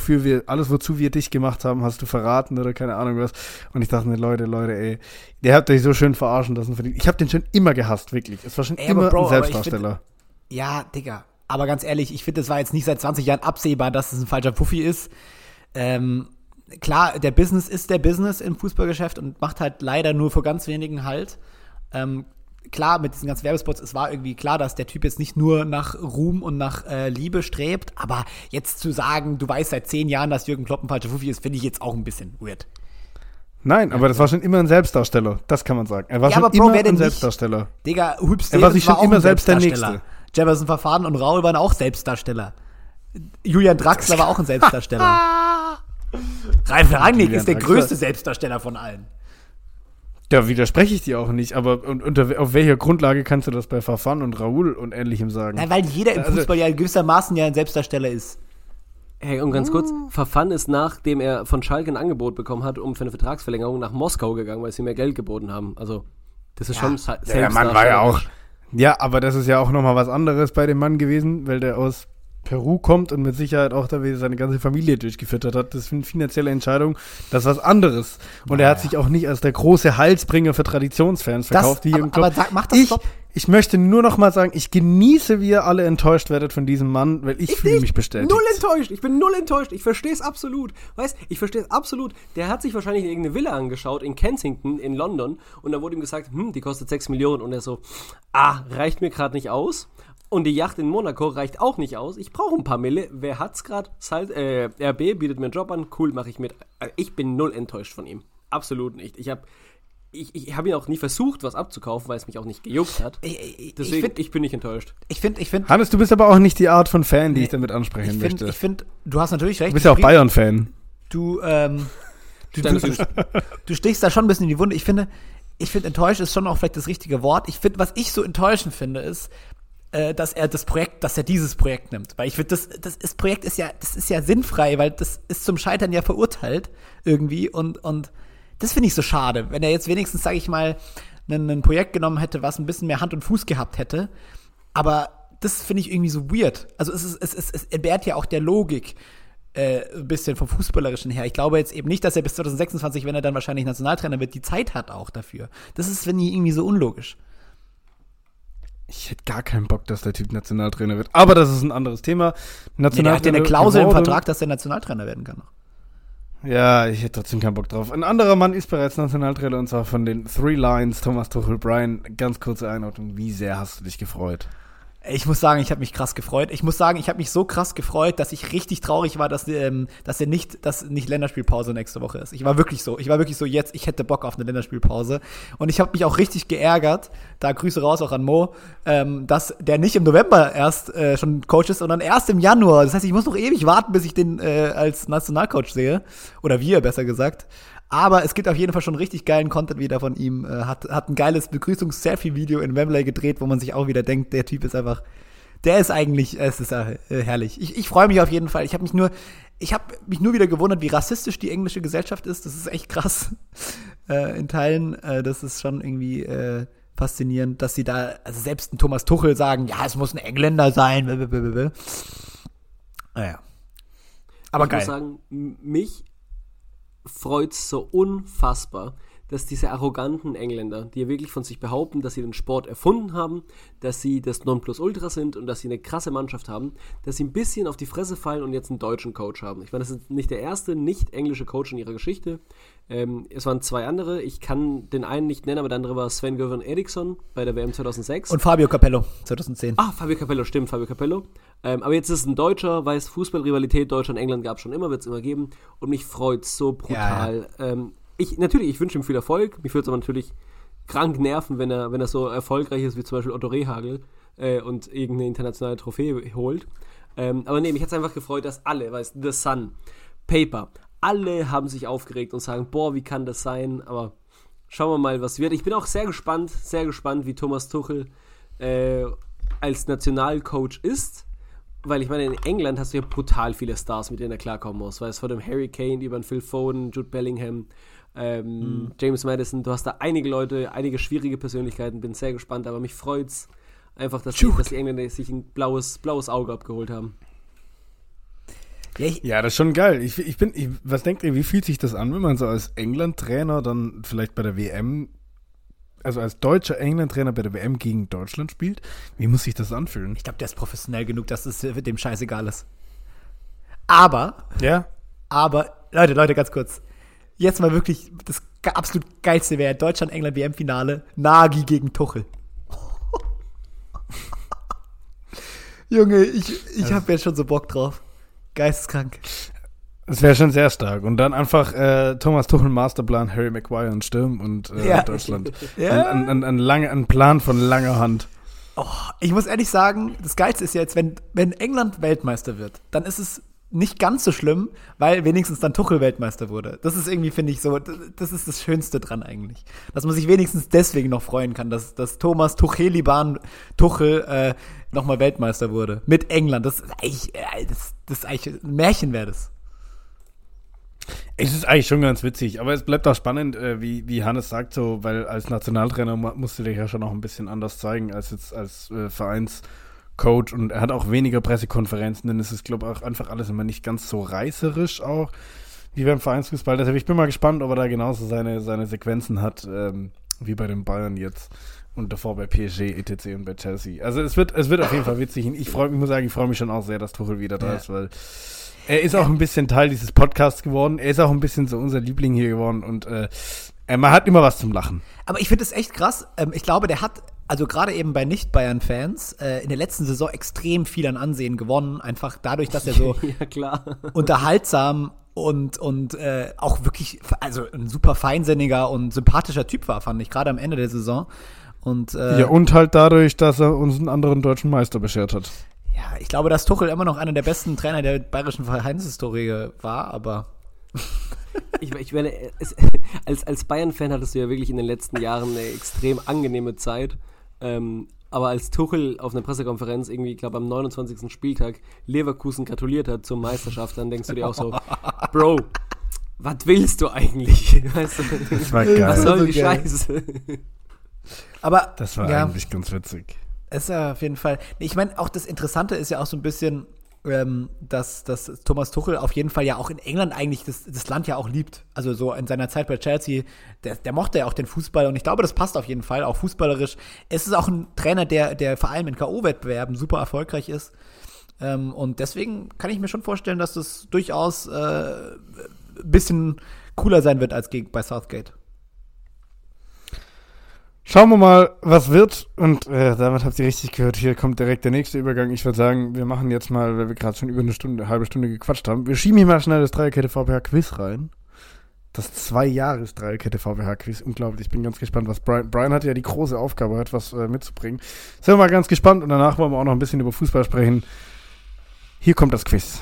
wozu wir dich gemacht haben, hast du verraten oder keine Ahnung was. Und ich dachte mir, Leute, ey, der hat euch so schön verarschen lassen. Ich habe den schon immer gehasst, wirklich. Es war schon immer ein Selbstdarsteller. Ja, Digga. Aber ganz ehrlich, ich finde, es war jetzt nicht seit 20 Jahren absehbar, dass es ein falscher Puffi ist. Klar, der Business ist der Business im Fußballgeschäft und macht halt leider nur für ganz wenigen Halt. Klar, mit diesen ganzen Werbespots, es war irgendwie klar, dass der Typ jetzt nicht nur nach Ruhm und nach Liebe strebt, aber jetzt zu sagen, du weißt seit 10 Jahren, dass Jürgen Klopp ein falscher Puffi ist, finde ich jetzt auch ein bisschen weird. Nein, aber das war schon immer ein Selbstdarsteller, das kann man sagen. Er war schon immer ein Selbstdarsteller. Digga, Huub er war sich schon immer selbst der Nächste. Jefferson Verfahren und Raul waren auch Selbstdarsteller. Julian Draxler war auch ein Selbstdarsteller. Ralf Rangnick ist der größte Selbstdarsteller von allen. Da widerspreche ich dir auch nicht, aber auf welcher Grundlage kannst du das bei Verfahren und Raul und Ähnlichem sagen? Na, weil jeder im Fußball ja gewissermaßen ja ein Selbstdarsteller ist. Hey, und ganz kurz, Verfahren ist, nachdem er von Schalke ein Angebot bekommen hat, für eine Vertragsverlängerung nach Moskau gegangen, weil sie mehr Geld geboten haben. Also, das ist schon Selbstdarsteller. Der Mann war ja auch. Ja, aber das ist ja auch nochmal was anderes bei dem Mann gewesen, weil der aus Peru kommt und mit Sicherheit auch da wieder seine ganze Familie durchgefüttert hat. Das ist eine finanzielle Entscheidung, das ist was anderes. Und er hat sich auch nicht als der große Heilsbringer für Traditionsfans verkauft. Aber mach das Stopp. Ich möchte nur noch mal sagen, ich genieße, wie ihr alle enttäuscht werdet von diesem Mann, weil ich fühle mich bestätigt. Ich bin null enttäuscht. Ich verstehe es absolut. Ich verstehe es absolut. Der hat sich wahrscheinlich irgendeine Villa angeschaut in Kensington in London und da wurde ihm gesagt, die kostet 6 Millionen und er so, reicht mir gerade nicht aus. Und die Yacht in Monaco reicht auch nicht aus. Ich brauche ein paar Mille. Wer hat's gerade? RB bietet mir einen Job an. Cool, mache ich mit. Ich bin null enttäuscht von ihm. Absolut nicht. Ich hab ihn auch nie versucht, was abzukaufen, weil es mich auch nicht gejuckt hat. Deswegen, ich bin nicht enttäuscht. Ich finde. Hannes, du bist aber auch nicht die Art von Fan, die ich damit ansprechen möchte. Ich finde, du hast natürlich recht. Du bist ja auch Bayern-Fan. Du stichst da schon ein bisschen in die Wunde. Ich finde, enttäuscht ist schon auch vielleicht das richtige Wort. Ich finde, was ich so enttäuschend finde, ist, dass er dieses Projekt nimmt. Weil ich finde, das Projekt ist ja sinnfrei, weil das ist zum Scheitern ja verurteilt irgendwie und das finde ich so schade. Wenn er jetzt wenigstens, sage ich mal, ein Projekt genommen hätte, was ein bisschen mehr Hand und Fuß gehabt hätte, aber das finde ich irgendwie so weird. Also es entbehrt ja auch der Logik. ein bisschen vom Fußballerischen her. Ich glaube jetzt eben nicht, dass er bis 2026, wenn er dann wahrscheinlich Nationaltrainer wird, die Zeit hat auch dafür. Das ist, finde ich, irgendwie so unlogisch. Ich hätte gar keinen Bock, dass der Typ Nationaltrainer wird. Aber das ist ein anderes Thema. Der hat ja eine Klausel im Vertrag, dass er Nationaltrainer werden kann. Ja, ich hätte trotzdem keinen Bock drauf. Ein anderer Mann ist bereits Nationaltrainer, und zwar von den Three Lions, Thomas Tuchel. Brian, ganz kurze Einordnung. Wie sehr hast du dich gefreut? Ich muss sagen, ich habe mich krass gefreut. Ich muss sagen, ich habe mich so krass gefreut, dass ich richtig traurig war, dass nicht Länderspielpause nächste Woche ist. Ich war wirklich so jetzt, ich hätte Bock auf eine Länderspielpause. Und ich habe mich auch richtig geärgert, da Grüße raus auch an Mo, dass der nicht im November erst schon Coach ist, sondern erst im Januar. Das heißt, ich muss noch ewig warten, bis ich den als Nationalcoach sehe. Oder wir, besser gesagt. Aber es gibt auf jeden Fall schon richtig geilen Content wieder von ihm. Hat ein geiles Begrüßungs-Selfie-Video in Wembley gedreht, wo man sich auch wieder denkt, der Typ ist einfach, es ist herrlich. Ich freue mich auf jeden Fall. Ich habe mich nur wieder gewundert, wie rassistisch die englische Gesellschaft ist. Das ist echt krass in Teilen. Das ist schon irgendwie faszinierend, dass sie da, also selbst ein Thomas Tuchel sagen, ja, es muss ein Engländer sein. Naja. Aber ich geil. Ich muss sagen, mich freut's so unfassbar, dass diese arroganten Engländer, die ja wirklich von sich behaupten, dass sie den Sport erfunden haben, dass sie das Nonplusultra sind und dass sie eine krasse Mannschaft haben, dass sie ein bisschen auf die Fresse fallen und jetzt einen deutschen Coach haben. Ich meine, das ist nicht der erste nicht-englische Coach in ihrer Geschichte. Es waren 2 andere. Ich kann den einen nicht nennen, aber der andere war Sven-Göran Eriksson bei der WM 2006. Und Fabio Capello 2010. Fabio Capello, stimmt, Fabio Capello. Aber jetzt ist es ein Deutscher, weiß, Fußballrivalität Deutschland-England gab es schon immer, wird es immer geben. Und mich freut es so brutal. Ja. Ich wünsche ihm viel Erfolg. Mich würde es aber natürlich krank nerven, wenn er so erfolgreich ist wie zum Beispiel Otto Rehhagel und irgendeine internationale Trophäe holt. Aber nee, mich hat es einfach gefreut, dass alle, weißt du, The Sun, Paper, alle haben sich aufgeregt und sagen, boah, wie kann das sein? Aber schauen wir mal, was wird. Ich bin auch sehr gespannt, wie Thomas Tuchel als Nationalcoach ist. Weil ich meine, in England hast du ja brutal viele Stars, mit denen er klarkommen muss. Weißt du, von dem Harry Kane über den Phil Foden, Jude Bellingham, James Maddison. Du hast da einige Leute, einige schwierige Persönlichkeiten. Bin sehr gespannt, aber mich freut's einfach, dass die Engländer sich ein blaues Auge abgeholt haben. Ja, das ist schon geil. Was denkt ihr, wie fühlt sich das an, wenn man so als England-Trainer dann vielleicht bei der WM, also als deutscher England-Trainer bei der WM gegen Deutschland spielt? Wie muss sich das anfühlen? Ich glaube, der ist professionell genug, dass es dem scheißegal ist. Aber, Leute, ganz kurz. Jetzt mal wirklich, das absolut geilste wäre Deutschland-England-WM-Finale, Nagy gegen Tuchel. Junge, ich habe jetzt schon so Bock drauf. Geisteskrank. Das wäre schon sehr stark. Und dann einfach Thomas Tuchel Masterplan, Harry Maguire und Sturm und Deutschland. Ja. Ein Plan von langer Hand. Oh, ich muss ehrlich sagen, das Geilste ist jetzt, wenn England Weltmeister wird, dann ist es nicht ganz so schlimm, weil wenigstens dann Tuchel Weltmeister wurde. Das ist irgendwie, finde ich, so, das ist das Schönste dran eigentlich. Dass man sich wenigstens deswegen noch freuen kann, dass Thomas Tucheliban Tuchel nochmal Weltmeister wurde. Mit England. Das ist eigentlich ein Märchen wäre das. Es ist eigentlich schon ganz witzig, aber es bleibt auch spannend, wie Hannes sagt, so, weil als Nationaltrainer musst du dich ja schon auch ein bisschen anders zeigen als jetzt als Vereinscoach, und er hat auch weniger Pressekonferenzen, denn es ist, glaube ich, auch einfach alles immer nicht ganz so reißerisch auch wie beim Vereinsfußball. Deshalb ich bin mal gespannt, ob er da genauso seine Sequenzen hat, wie bei den Bayern jetzt und davor bei PSG, etc. und bei Chelsea. Also es wird auf jeden Fall witzig. Ich freue mich schon auch sehr, dass Tuchel wieder da ist, weil er ist auch ein bisschen Teil dieses Podcasts geworden. Er ist auch ein bisschen so unser Liebling hier geworden und man hat immer was zum Lachen. Aber ich finde es echt krass. Ich glaube, der hat, also gerade eben bei Nicht-Bayern-Fans, in der letzten Saison extrem viel an Ansehen gewonnen. Einfach dadurch, dass er so ja, klar. unterhaltsam und auch wirklich, also ein super feinsinniger und sympathischer Typ war, fand ich, gerade am Ende der Saison. Und halt dadurch, dass er uns einen anderen deutschen Meister beschert hat. Ja, ich glaube, dass Tuchel immer noch einer der besten Trainer der bayerischen Vereinshistorie war, aber ich meine, als Bayern-Fan hattest du ja wirklich in den letzten Jahren eine extrem angenehme Zeit. Aber als Tuchel auf einer Pressekonferenz irgendwie, ich glaube am 29. Spieltag Leverkusen gratuliert hat zur Meisterschaft, dann denkst du dir auch so, Bro, was willst du eigentlich? Weißt du, das war geil. Was soll die Scheiße? Aber das war eigentlich ganz witzig. Ist ja auf jeden Fall. Ich meine, auch das Interessante ist ja auch so ein bisschen, dass Thomas Tuchel auf jeden Fall ja auch in England eigentlich das Land ja auch liebt. Also so in seiner Zeit bei Chelsea, der mochte ja auch den Fußball und ich glaube, das passt auf jeden Fall, auch fußballerisch. Es ist auch ein Trainer, der vor allem in K.O.-Wettbewerben super erfolgreich ist. Und deswegen kann ich mir schon vorstellen, dass das durchaus ein bisschen cooler sein wird als bei Southgate. Schauen wir mal, was wird. Und damit habt ihr richtig gehört. Hier kommt direkt der nächste Übergang. Ich würde sagen, wir machen jetzt mal, weil wir gerade schon über eine halbe Stunde gequatscht haben. Wir schieben hier mal schnell das Dreierkette VBH-Quiz rein. Das 2-Jahres-Dreierkette VBH-Quiz. Unglaublich. Ich bin ganz gespannt, was Brian hatte ja die große Aufgabe, etwas mitzubringen. Sind wir mal ganz gespannt. Und danach wollen wir auch noch ein bisschen über Fußball sprechen. Hier kommt das Quiz.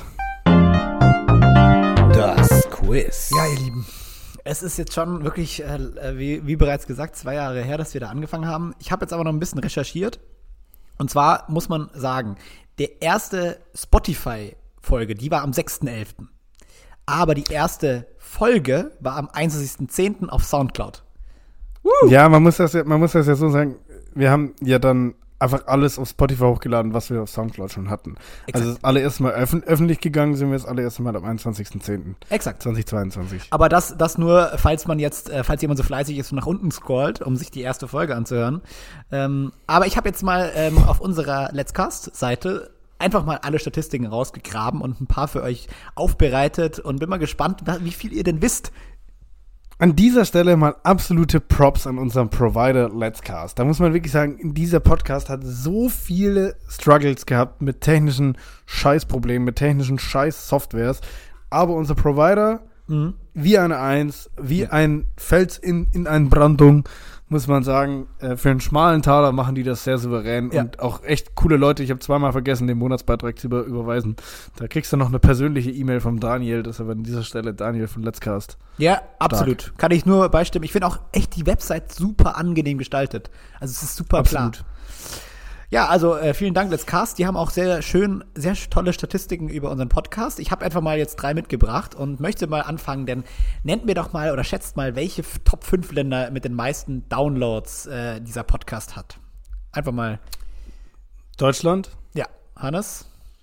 Das Quiz. Ja, ihr Lieben. Es ist jetzt schon wirklich, wie bereits gesagt, 2 Jahre her, dass wir da angefangen haben. Ich habe jetzt aber noch ein bisschen recherchiert. Und zwar muss man sagen, der erste Spotify-Folge, die war am 6.11. Aber die erste Folge war am 21.10. auf Soundcloud. Ja, man muss das ja so sagen. Wir haben ja dann einfach alles auf Spotify hochgeladen, was wir auf Soundcloud schon hatten. Exakt. Also das allererste Mal öffentlich gegangen sind wir das allererste Mal am 21.10. Exakt. 2022. Aber das nur, falls jemand so fleißig ist und nach unten scrollt, um sich die erste Folge anzuhören. Aber ich habe jetzt mal auf unserer Let's Cast-Seite einfach mal alle Statistiken rausgegraben und ein paar für euch aufbereitet und bin mal gespannt, wie viel ihr denn wisst. An dieser Stelle mal absolute Props an unseren Provider Let's Cast. Da muss man wirklich sagen, dieser Podcast hat so viele Struggles gehabt mit technischen Scheißproblemen, mit technischen Scheiß-Softwares. Aber unser Provider, wie eine Eins, wie ein Fels in eine Brandung, muss man sagen, für einen schmalen Taler machen die das sehr souverän und auch echt coole Leute. Ich habe zweimal vergessen, den Monatsbeitrag zu überweisen. Da kriegst du noch eine persönliche E-Mail vom Daniel, das ist aber an dieser Stelle Daniel von Let's Cast. Ja, absolut. Kann ich nur beistimmen. Ich finde auch echt die Website super angenehm gestaltet. Also es ist super klar. Ja, also vielen Dank, Let's Cast. Die haben auch sehr tolle Statistiken über unseren Podcast. Ich habe einfach mal jetzt 3 mitgebracht und möchte mal anfangen, denn nennt mir doch mal oder schätzt mal, welche Top 5 Länder mit den meisten Downloads dieser Podcast hat. Einfach mal. Deutschland? Ja, Hannes?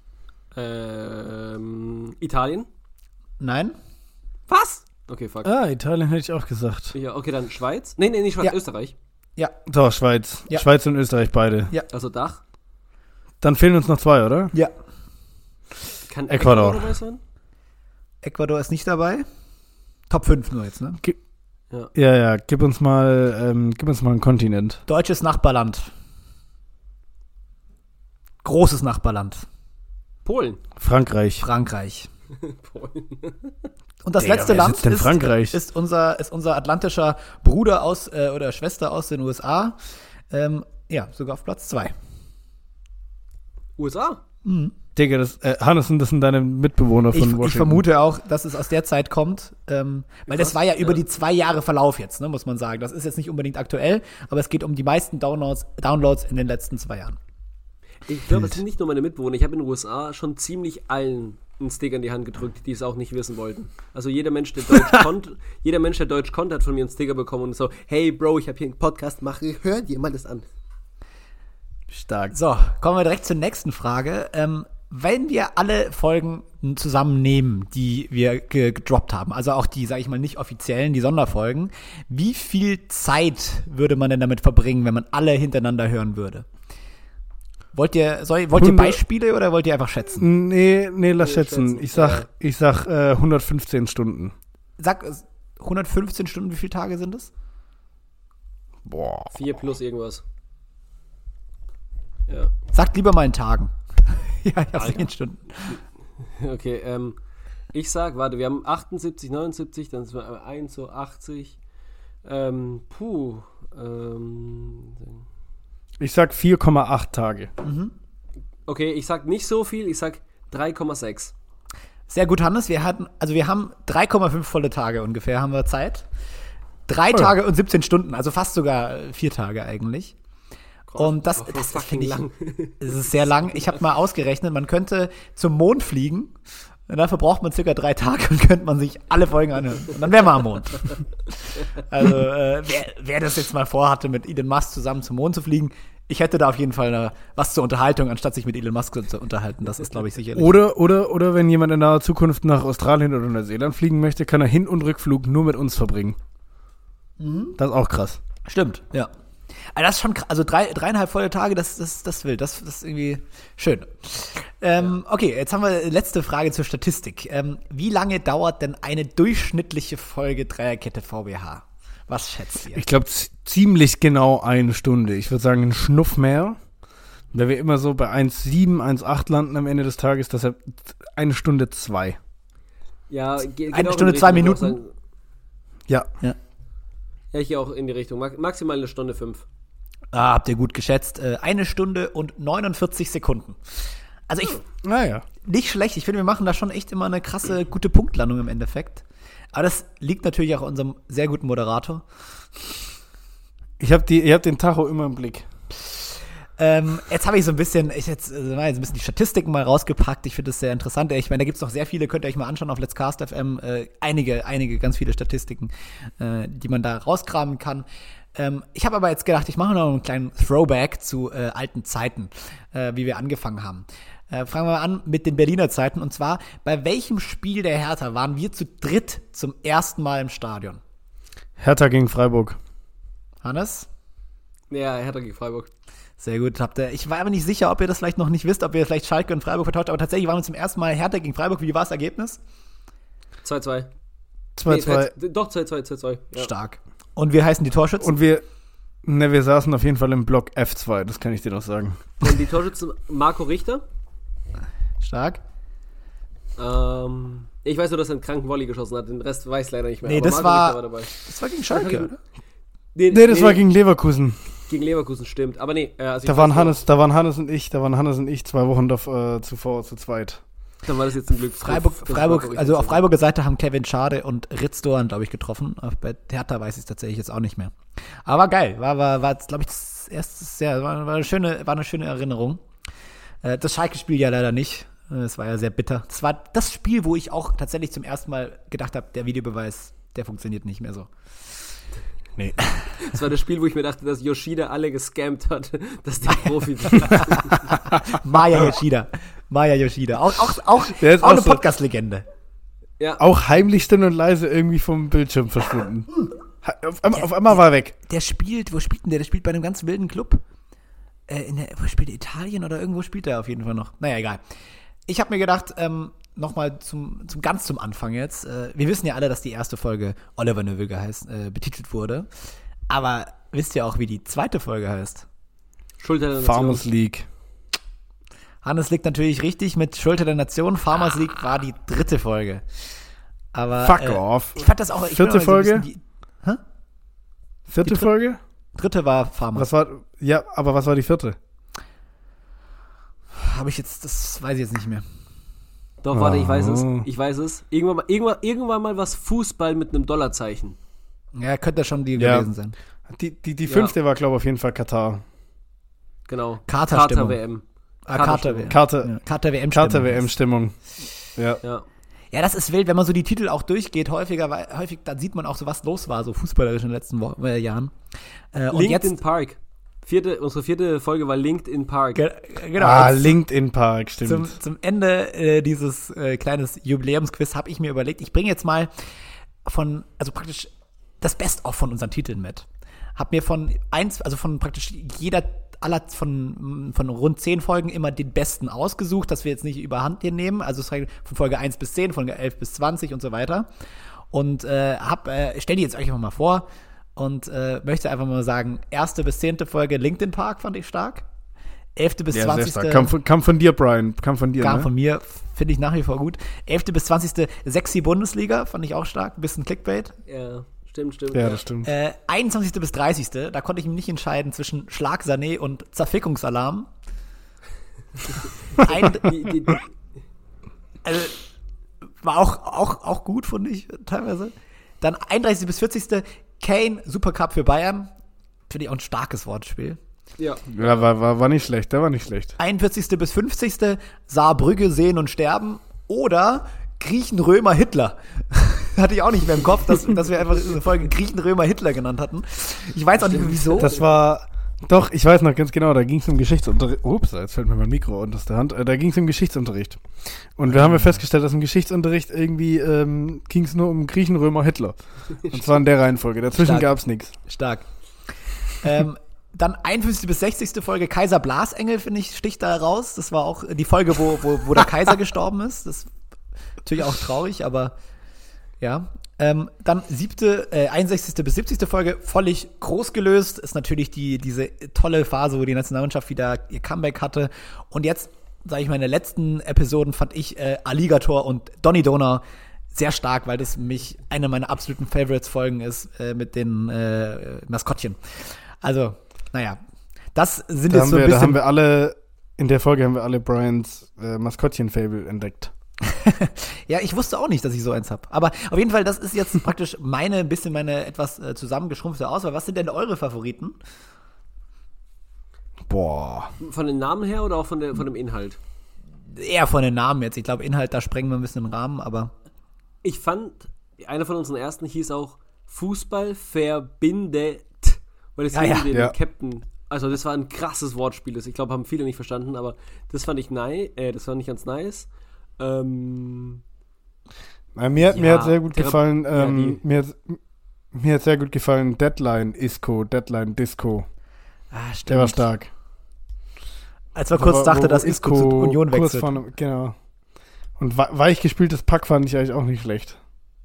Italien? Nein? Was? Okay, fuck. Italien hätte ich auch gesagt. Ja, okay, dann Schweiz? Nee, nicht Schweiz, Österreich. Ja. Doch, Schweiz. Ja. Schweiz und Österreich beide. Ja. Also Dach. Dann fehlen uns noch 2, oder? Ja. Kann Ecuador dabei sein? Ecuador ist nicht dabei. Top 5 nur jetzt, ne? Ja, gib uns mal einen Kontinent. Deutsches Nachbarland. Großes Nachbarland. Polen. Frankreich. Polen. Und das Digga, letzte wer Land sitzt in Frankreich? ist unser atlantischer Bruder oder Schwester aus den USA. Sogar auf Platz 2. USA? Digga, Hannes, das sind deine Mitbewohner von Washington. Ich vermute auch, dass es aus der Zeit kommt, weil das war ja über die 2 Jahre Verlauf jetzt, ne, muss man sagen. Das ist jetzt nicht unbedingt aktuell, aber es geht um die meisten Downloads in den letzten 2 Jahren. Ich glaube, es sind nicht nur meine Mitbewohner. Ich habe in den USA schon ziemlich allen einen Stick in die Hand gedrückt, die es auch nicht wissen wollten. Also jeder Mensch, der Deutsch konnte, hat von mir einen Sticker bekommen und so, hey Bro, ich habe hier einen Podcast, hör dir mal das an. Stark. So, kommen wir direkt zur nächsten Frage. Wenn wir alle Folgen zusammennehmen, die wir gedroppt haben, also auch die, sage ich mal, nicht offiziellen, die Sonderfolgen, wie viel Zeit würde man denn damit verbringen, wenn man alle hintereinander hören würde? Wollt ihr Beispiele oder wollt ihr einfach schätzen? Nee, lass schätzen. Ich sag 115 Stunden. Sag 115 Stunden, wie viele Tage sind es? Boah. 4 plus irgendwas. Ja. Sagt lieber mal in Tagen. Ja, ich habe 10 Stunden. Okay, ich sag, warte, wir haben 78, 79, dann sind wir 1 so 80. Ich sag 4,8 Tage. Okay, ich sag nicht so viel, ich sag 3,6. Sehr gut, Hannes. Wir haben 3,5 volle Tage ungefähr, haben wir Zeit. 3 Tage und 17 Stunden, also fast sogar 4 Tage eigentlich. Und das finde ich, lang. Es ist sehr lang. Ich habe mal ausgerechnet, man könnte zum Mond fliegen und dafür braucht man circa 3 Tage und könnte man sich alle Folgen anhören. Und dann wären wir am Mond. Also, wer das jetzt mal vorhatte, mit Elon Musk zusammen zum Mond zu fliegen, Ich hätte da auf jeden Fall was zur Unterhaltung, anstatt sich mit Elon Musk zu unterhalten. Das ist, glaube ich, sicherlich. Oder wenn jemand in naher Zukunft nach Australien oder Neuseeland fliegen möchte, kann er Hin- und Rückflug nur mit uns verbringen. Das ist auch krass. Stimmt, ja. Also das ist schon krass. Also 3,5 volle Tage, das ist wild. Das ist irgendwie schön. Okay, jetzt haben wir letzte Frage zur Statistik. Wie lange dauert denn eine durchschnittliche Folge Dreierkette VBH? Was schätzt ihr? Ich glaube, ziemlich genau 1 Stunde. Ich würde sagen, einen Schnuff mehr. Weil wir immer so bei 1,7, 1,8 landen am Ende des Tages, deshalb 1 Stunde 2. Ja, eine Stunde 2 Minuten? Sagen, Ja. ja, ich gehe auch in die Richtung. Maximal 1 Stunde 5. Habt ihr gut geschätzt. 1 Stunde und 49 Sekunden. Also Naja. nicht schlecht. Ich finde, wir machen da schon echt immer eine krasse, gute Punktlandung im Endeffekt. Aber das liegt natürlich auch an unserem sehr guten Moderator. Ihr habt den Tacho immer im Blick. Jetzt habe ich so ein bisschen, die Statistiken mal rausgepackt. Ich finde das sehr interessant. Ich meine, da gibt es noch sehr viele, könnt ihr euch mal anschauen auf Let's Cast FM. Einige, ganz viele Statistiken, die man da rauskramen kann. Ich habe aber jetzt gedacht, ich mache noch einen kleinen Throwback zu alten Zeiten, wie wir angefangen haben. Fangen wir mal an mit den Berliner Zeiten. Und zwar, bei welchem Spiel der Hertha waren wir zu dritt zum ersten Mal im Stadion? Hertha gegen Freiburg. Hannes? Ja, Hertha gegen Freiburg. Sehr gut. Ich war aber nicht sicher, ob ihr das vielleicht noch nicht wisst, ob ihr vielleicht Schalke und Freiburg vertauscht, aber tatsächlich waren wir zum ersten Mal Hertha gegen Freiburg. Wie war das Ergebnis? 2-2. 2-2. Nee, doch, 2-2. Ja. Stark. Und wie heißen die Torschützen? Und wir saßen auf jeden Fall im Block F2, das kann ich dir noch sagen. Und die Torschützen Marco Richter. Stark. Ich weiß nur, dass er einen kranken Volley geschossen hat. Den Rest weiß ich leider nicht mehr. Nee, aber das Marco war Richter dabei. Das war gegen Schalke, oder? Nee, das war gegen Leverkusen. Gegen Leverkusen, stimmt. Aber nee, also Da waren Hannes und ich 2 Wochen zuvor zu zweit. Dann war das jetzt zum Glück. Freiburg, also auf Freiburger Seite haben Kevin Schade und Ritz Doan, glaube ich, getroffen. Bei Hertha weiß ich es tatsächlich jetzt auch nicht mehr. Aber war geil. War glaube ich, das erste, ja, war eine schöne Erinnerung. Das Schalke-Spiel ja leider nicht. Es war ja sehr bitter. Das war das Spiel, wo ich auch tatsächlich zum ersten Mal gedacht habe, der Videobeweis, der funktioniert nicht mehr so. Nee. Das war das Spiel, wo ich mir dachte, dass Yoshida alle gescammt hat, dass der Profi Maya Yoshida. Auch eine so Podcast-Legende. Ja. Auch heimlich still und leise irgendwie vom Bildschirm verschwunden. Auf einmal war er weg. Wo spielt denn der? Der spielt bei einem ganz wilden Club. Wo spielt er? Italien oder irgendwo spielt er auf jeden Fall noch. Naja, egal. Ich habe mir gedacht, nochmal zum Anfang jetzt. Wir wissen ja alle, dass die erste Folge Oliver Neville betitelt wurde. Aber wisst ihr auch, wie die zweite Folge heißt? Schulter der Nation. Farmers League. Hannes liegt natürlich richtig mit Schulter der Nation. Farmers League war die 3. Folge. Aber Fuck off. Ich fand das auch. 4. Folge? 4. Die Folge? 3. war Farmers. Aber was war die 4.? Das weiß ich jetzt nicht mehr. Doch, warte, ich weiß es. Irgendwann mal was Fußball mit einem Dollarzeichen. Ja, könnte schon die gewesen sein. Die 5. war, glaube ich, auf jeden Fall Katar. Genau. Katar-WM. Katar-WM-Stimmung. Ja. Ja, das ist wild, wenn man so die Titel auch durchgeht, häufig, dann sieht man auch so, was los war, so fußballerisch in den letzten Jahren. LinkedIn Park. Unsere 4. Folge war LinkedIn Park. Genau. LinkedIn Park, stimmt. Zum Ende dieses kleines Jubiläumsquiz habe ich mir überlegt, ich bringe jetzt mal praktisch das Best-of von unseren Titeln mit. Hab mir von praktisch von rund 10 Folgen immer den besten ausgesucht, dass wir jetzt nicht überhand hier nehmen. Also von Folge 1 bis 10, Folge 11 bis 20 und so weiter. Und stell die jetzt euch einfach mal vor und möchte einfach mal sagen, 1. bis 10. Folge LinkedIn Park fand ich stark. 11. bis 20. Sehr stark. Kam von dir, Brian. Kam von dir, von mir, finde ich nach wie vor gut. 11. bis 20. Sexy Bundesliga, fand ich auch stark. Ein bisschen Clickbait. Ja. Stimmt. Ja, das stimmt. 21. bis 30. Da konnte ich mich nicht entscheiden zwischen Schlag Sané und Zerfickungsalarm. War auch gut, fand ich, teilweise. Dann 31. bis 40. Kane, Supercup für Bayern. Finde ich auch ein starkes Wortspiel. Ja, war nicht schlecht, der war nicht schlecht. 41. bis 50. Saarbrügge sehen und sterben. Oder Griechen, Römer, Hitler. Hatte ich auch nicht mehr im Kopf, dass wir einfach diese Folge Griechen, Römer, Hitler genannt hatten. Ich weiß auch nicht mehr, wieso. Das war Doch, ich weiß noch ganz genau, da ging es um Geschichtsunterricht. Ups, jetzt fällt mir mein Mikro unter der Hand. Da ging es um Geschichtsunterricht. Und wir haben ja festgestellt, dass im Geschichtsunterricht irgendwie ging es nur um Griechen, Römer, Hitler. Und zwar in der Reihenfolge. Dazwischen gab es nichts. Stark. Dann 51. bis 60. Folge Kaiser Blasengel, finde ich, sticht da raus. Das war auch die Folge, wo der Kaiser gestorben ist. Das ist natürlich auch traurig, aber ja. Dann 61. bis 70. Folge, völlig groß gelöst. Ist natürlich diese tolle Phase, wo die Nationalmannschaft wieder ihr Comeback hatte. Und jetzt, sage ich mal, in den letzten Episoden fand ich Alligator und Donny Donau sehr stark, weil das mich eine meiner absoluten Favorites-Folgen ist mit den Maskottchen. Also, naja, das sind jetzt so ein bisschen. In der Folge haben wir alle Brians Maskottchen-Fable entdeckt. Ja, ich wusste auch nicht, dass ich so eins habe. Aber auf jeden Fall, das ist jetzt praktisch meine etwas zusammengeschrumpfte Auswahl. Was sind denn eure Favoriten? Boah. Von den Namen her oder auch von dem Inhalt? Eher von den Namen jetzt. Ich glaube, Inhalt, da sprengen wir ein bisschen den Rahmen, aber. Ich fand, einer von unseren ersten hieß auch Fußball verbindet, weil es den Captain. Also das war ein krasses Wortspiel. Ich glaube, haben viele nicht verstanden, aber das fand ich das fand ich ganz nice. Mir hat sehr gut gefallen, mir hat sehr gut gefallen Deadline Disco. Ah, stimmt. Der war stark. Als man kurz dachte, dass Isco zu Union wechselt. Genau. Und weich gespieltes Pack fand ich eigentlich auch nicht schlecht.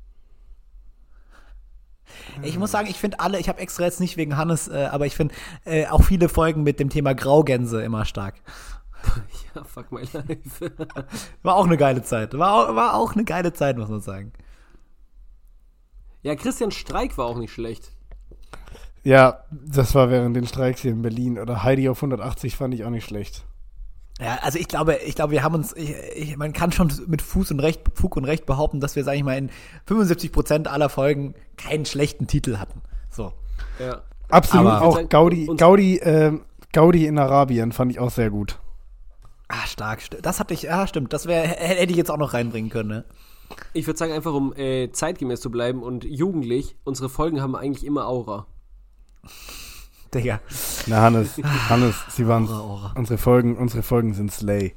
Ich muss sagen, ich finde ich habe extra jetzt nicht wegen Hannes, aber ich finde auch viele Folgen mit dem Thema Graugänse immer stark. Ja, fuck my life. War auch eine geile Zeit. War auch eine geile Zeit, muss man sagen. Ja, Christian Streik war auch nicht schlecht. Ja, das war während den Streiks hier in Berlin. Oder Heidi auf 180 fand ich auch nicht schlecht. Ja, also ich glaube, wir haben uns, man kann schon mit Fug und Recht behaupten, dass wir, sag ich mal, in 75% aller Folgen keinen schlechten Titel hatten. So. Ja. Absolut, aber auch Gaudi in Arabien fand ich auch sehr gut. Ah, stark. Das hatte ich, stimmt. Das hätte ich jetzt auch noch reinbringen können, ne? Ich würde sagen, einfach um zeitgemäß zu bleiben und jugendlich, unsere Folgen haben eigentlich immer Aura. Digga. Na, Hannes, sie waren unsere Folgen sind Slay.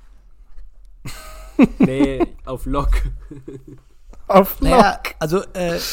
Nee, auf Lock. Auf Lock. Naja, also,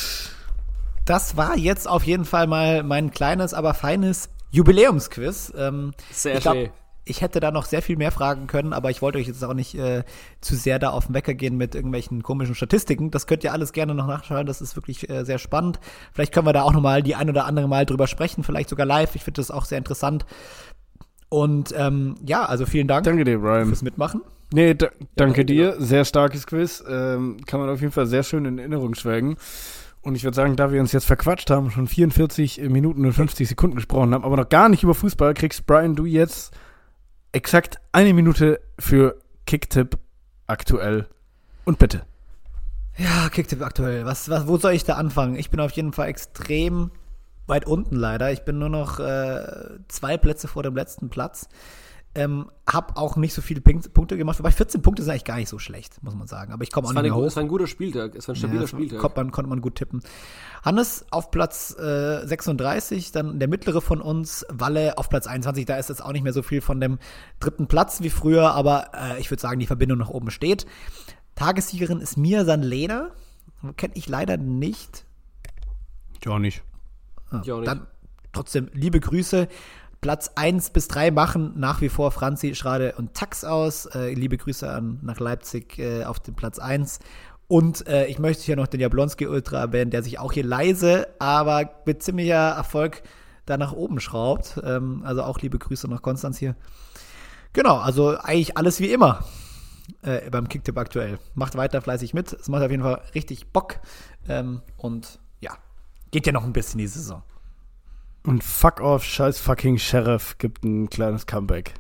das war jetzt auf jeden Fall mal mein kleines, aber feines Jubiläumsquiz. Sehr schön. Ich hätte da noch sehr viel mehr fragen können, aber ich wollte euch jetzt auch nicht zu sehr da auf den Wecker gehen mit irgendwelchen komischen Statistiken. Das könnt ihr alles gerne noch nachschauen. Das ist wirklich sehr spannend. Vielleicht können wir da auch noch mal die ein oder andere Mal drüber sprechen, vielleicht sogar live. Ich finde das auch sehr interessant. Und ja, also vielen Dank. Danke dir, Brian. Fürs Mitmachen. Nee, danke dir. Sehr starkes Quiz. Kann man auf jeden Fall sehr schön in Erinnerung schwelgen. Und ich würde sagen, da wir uns jetzt verquatscht haben, schon 44 Minuten und 50 Sekunden gesprochen haben, aber noch gar nicht über Fußball, kriegst Brian, du jetzt exakt 1 Minute für Kicktipp aktuell. Und bitte. Ja, Kicktipp aktuell. Wo soll ich da anfangen? Ich bin auf jeden Fall extrem weit unten leider. Ich bin nur noch 2 Plätze vor dem letzten Platz. Hab auch nicht so viele Punkte gemacht. Wobei 14 Punkte sind eigentlich gar nicht so schlecht, muss man sagen. Aber ich komme auch nicht mehr hoch. Es war ein guter Spieltag. Es war ein stabiler Spieltag. Konnte man gut tippen. Hannes auf Platz 36, dann der mittlere von uns. Walle auf Platz 21. Da ist jetzt auch nicht mehr so viel von dem 3. Platz wie früher. Aber ich würde sagen, die Verbindung nach oben steht. Tagessiegerin ist Mirsan Lehner. Kenne ich leider nicht. Ich auch nicht. Dann trotzdem liebe Grüße. Platz 1 bis 3 machen nach wie vor Franzi, Schrade und Tax aus. Liebe Grüße nach Leipzig auf den Platz 1. Und ich möchte hier noch den Jablonski Ultra erwähnen, der sich auch hier leise, aber mit ziemlicher Erfolg da nach oben schraubt. Also auch liebe Grüße nach Konstanz hier. Genau, also eigentlich alles wie immer beim Kicktipp aktuell. Macht weiter fleißig mit. Es macht auf jeden Fall richtig Bock. Und ja, geht ja noch ein bisschen die Saison. Und fuck off, scheiß fucking Sheriff gibt ein kleines Comeback.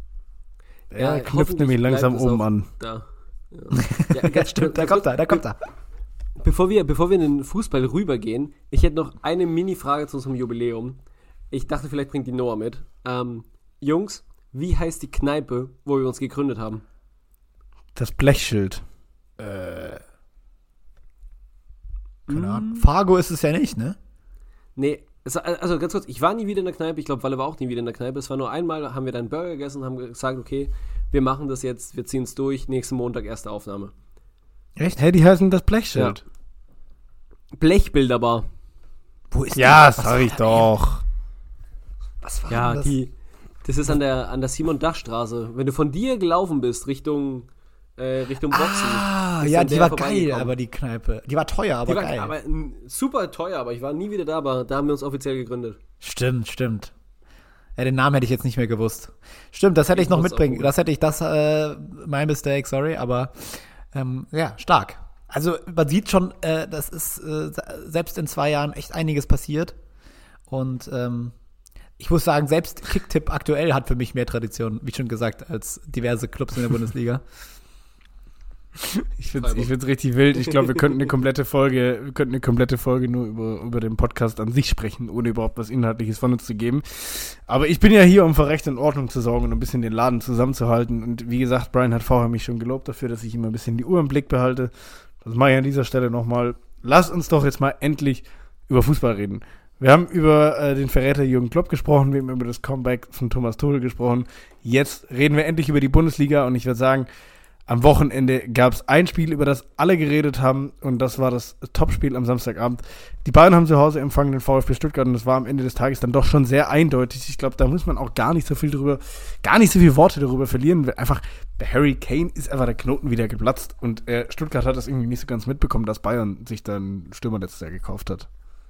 Er knüpft nämlich langsam oben an. Da. Ja, stimmt, da kommt er. Bevor wir in den Fußball rübergehen, ich hätte noch eine Mini-Frage zu unserem Jubiläum. Ich dachte, vielleicht bringt die Noah mit. Jungs, wie heißt die Kneipe, wo wir uns gegründet haben? Das Blechschild. Keine Ahnung. Fargo ist es ja nicht, ne? Nee, Also ganz kurz, ich war nie wieder in der Kneipe, ich glaube, Walle war auch nie wieder in der Kneipe. Es war nur einmal, haben wir dann Burger gegessen und haben gesagt, okay, wir machen das jetzt, wir ziehen es durch, nächsten Montag erste Aufnahme. Echt? Hey, die heißen das Blechschild. Ja. Blechbilderbar. Wo ist Ja, die? sag ich doch. Was war Ja, denn das? das ist an der Simon-Dach-Straße. Wenn du von dir gelaufen bist, Richtung Boxen. Ah, ist ja, an die der war geil, vorbeigekommen. aber die Kneipe. Die war teuer, aber Die war geil. aber super teuer, aber ich war nie wieder da, aber da haben wir uns offiziell gegründet. Stimmt. Ja, den Namen hätte ich jetzt nicht mehr gewusst. Stimmt, das hätte ich noch wusste mitbringen. auch Das mein Mistake, sorry, aber ja, stark. Also man sieht schon, das ist selbst in 2 Jahren echt einiges passiert. Und ich muss sagen, selbst Kicktipp aktuell hat für mich mehr Tradition, wie schon gesagt, als diverse Clubs in der Bundesliga. Ich find's richtig wild. Ich glaube, wir könnten eine komplette Folge nur über den Podcast an sich sprechen, ohne überhaupt was Inhaltliches von uns zu geben. Aber ich bin ja hier, um für Recht und Ordnung zu sorgen und ein bisschen den Laden zusammenzuhalten. Und wie gesagt, Brian hat vorher mich schon gelobt dafür, dass ich immer ein bisschen die Uhr im Blick behalte. Das mache ich an dieser Stelle nochmal. Lass uns doch jetzt mal endlich über Fußball reden. Wir haben über den Verräter Jürgen Klopp gesprochen, wir haben über das Comeback von Thomas Tuchel gesprochen. Jetzt reden wir endlich über die Bundesliga und ich würde sagen, am Wochenende gab es ein Spiel, über das alle geredet haben und das war das Topspiel am Samstagabend. Die Bayern haben zu Hause empfangen den VfB Stuttgart und das war am Ende des Tages dann doch schon sehr eindeutig. Ich glaube, da muss man auch gar nicht so viele Worte darüber verlieren. Einfach, bei Harry Kane ist einfach der Knoten wieder geplatzt und Stuttgart hat das irgendwie nicht so ganz mitbekommen, dass Bayern sich dann Stürmer letztes Jahr gekauft hat.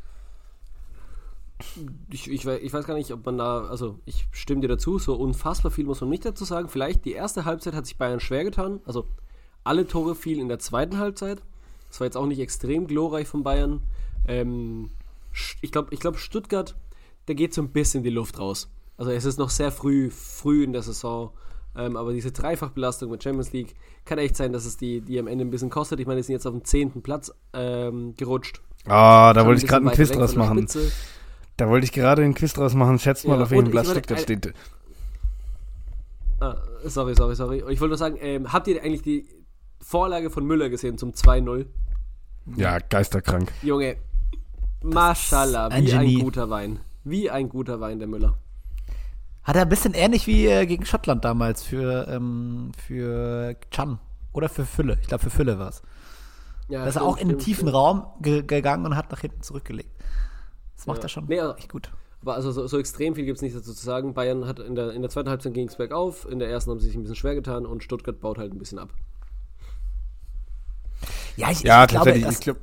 Ich weiß gar nicht, ob man da, also ich stimme dir dazu, so unfassbar viel muss man nicht dazu sagen. Vielleicht die erste Halbzeit hat sich Bayern schwer getan, also alle Tore fielen in der zweiten Halbzeit. Das war jetzt auch nicht extrem glorreich von Bayern. Ich glaube Stuttgart, da geht so ein bisschen die Luft raus. Also es ist noch sehr früh in der Saison, aber diese Dreifachbelastung mit Champions League kann echt sein, dass es die am Ende ein bisschen kostet. Ich meine, die sind jetzt auf dem 10. Platz gerutscht. Da wollte ich gerade einen Quiz draus machen. Spitze. Da wollte ich gerade einen Quiz draus machen. Schätzt mal, Ja, auf welchem und Platz ich meine, Stuttgart steht. Sorry. Ich wollte nur sagen, habt ihr eigentlich die Vorlage von Müller gesehen zum 2-0? Ja, geisterkrank. Junge, Maschallah, ein wie Genie. ein guter Wein. Wie ein guter Wein, der Müller. Hat er ein bisschen ähnlich wie gegen Schottland damals für Can oder für Fülle. Ich glaube, für Fülle war es. Ja, Da ist er auch in den tiefen Raum gegangen und hat nach hinten zurückgelegt. Das macht er schon echt gut. Aber also so extrem viel gibt es nicht dazu zu sagen. Bayern hat in der zweiten Halbzeit ging es bergauf, in der ersten haben sie sich ein bisschen schwer getan und Stuttgart baut halt ein bisschen ab. Ja, ich tatsächlich. glaube,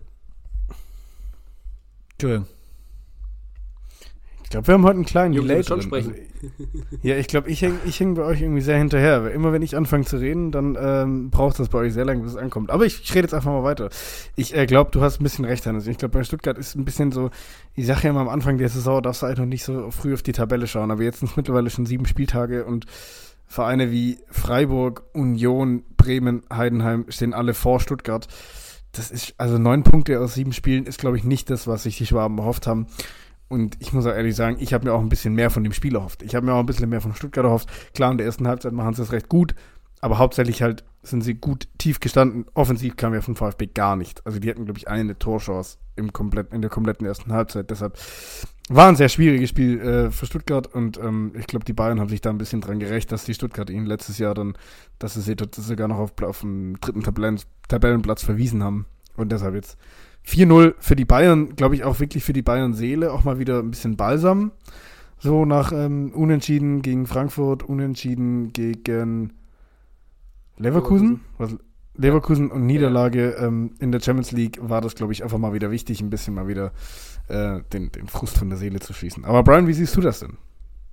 Entschuldigung. Ich glaube, wir haben heute einen kleinen Junge, Delay du musst schon drin. sprechen. Ja, ich glaube, ich häng bei euch irgendwie sehr hinterher. Weil immer wenn ich anfange zu reden, dann braucht das bei euch sehr lange, bis es ankommt. Aber ich rede jetzt einfach mal weiter. Ich glaube, du hast ein bisschen recht, Hannes. Ich glaube, bei Stuttgart ist ein bisschen so, ich sage ja immer am Anfang der Saison, darfst du halt noch nicht so früh auf die Tabelle schauen. Aber jetzt sind es mittlerweile schon 7 Spieltage und Vereine wie Freiburg, Union, Bremen, Heidenheim stehen alle vor Stuttgart. Das ist, also 9 Punkte aus 7 Spielen ist, glaube ich, nicht das, was sich die Schwaben erhofft haben. Und ich muss auch ehrlich sagen, ich habe mir auch ein bisschen mehr von dem Spiel erhofft. Ich habe mir auch ein bisschen mehr von Stuttgart erhofft. Klar, in der ersten Halbzeit machen sie das recht gut, aber hauptsächlich halt sind sie gut tief gestanden. Offensiv kam ja von VfB gar nicht. Also die hatten, glaube ich, eine Torchance in der kompletten ersten Halbzeit. Deshalb war ein sehr schwieriges Spiel für Stuttgart und ich glaube, die Bayern haben sich da ein bisschen dran gerecht, dass die Stuttgart ihnen letztes Jahr dann, dass sie sogar noch auf dem 3. Tabellenplatz verwiesen haben. Und deshalb jetzt 4-0 für die Bayern, glaube ich auch wirklich für die Bayern-Seele, auch mal wieder ein bisschen Balsam. So nach Unentschieden gegen Frankfurt, Unentschieden gegen Leverkusen und Niederlage in der Champions League war das, glaube ich, einfach mal wieder wichtig, ein bisschen mal wieder den Frust von der Seele zu schießen. Aber Brian, wie siehst du das denn?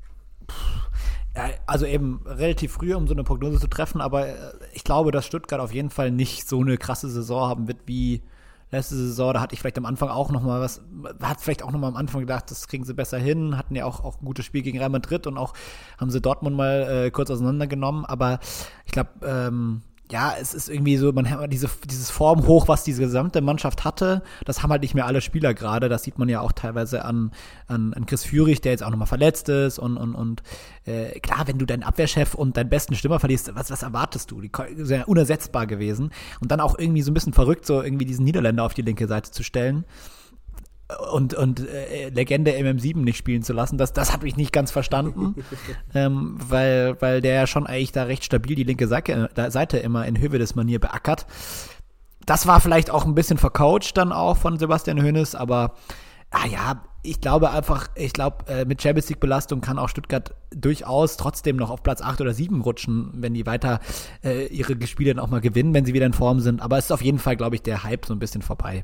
Ja, also eben relativ früh, um so eine Prognose zu treffen, aber ich glaube, dass Stuttgart auf jeden Fall nicht so eine krasse Saison haben wird wie letzte Saison. Da hatte ich vielleicht am Anfang auch noch mal am Anfang gedacht, das kriegen sie besser hin, hatten ja auch ein gutes Spiel gegen Real Madrid und auch haben sie Dortmund mal kurz auseinandergenommen, aber ich glaube, ja, es ist irgendwie so, man hat dieses Formhoch, was diese gesamte Mannschaft hatte, das haben halt nicht mehr alle Spieler gerade, das sieht man ja auch teilweise an Chris Führig, der jetzt auch nochmal verletzt ist und klar, wenn du deinen Abwehrchef und deinen besten Stürmer verlierst, was erwartest du? Die sind ja unersetzbar gewesen und dann auch irgendwie so ein bisschen verrückt, so irgendwie diesen Niederländer auf die linke Seite zu stellen. Legende MM7 nicht spielen zu lassen. Das habe ich nicht ganz verstanden, weil der ja schon eigentlich da recht stabil die linke Seite immer in Hövedes-Manier beackert. Das war vielleicht auch ein bisschen vercoacht dann auch von Sebastian Hoeneß, aber ich glaube, mit Champions League Belastung kann auch Stuttgart durchaus trotzdem noch auf Platz 8 oder 7 rutschen, wenn die weiter ihre Spiele dann auch mal gewinnen, wenn sie wieder in Form sind. Aber es ist auf jeden Fall, glaube ich, der Hype so ein bisschen vorbei.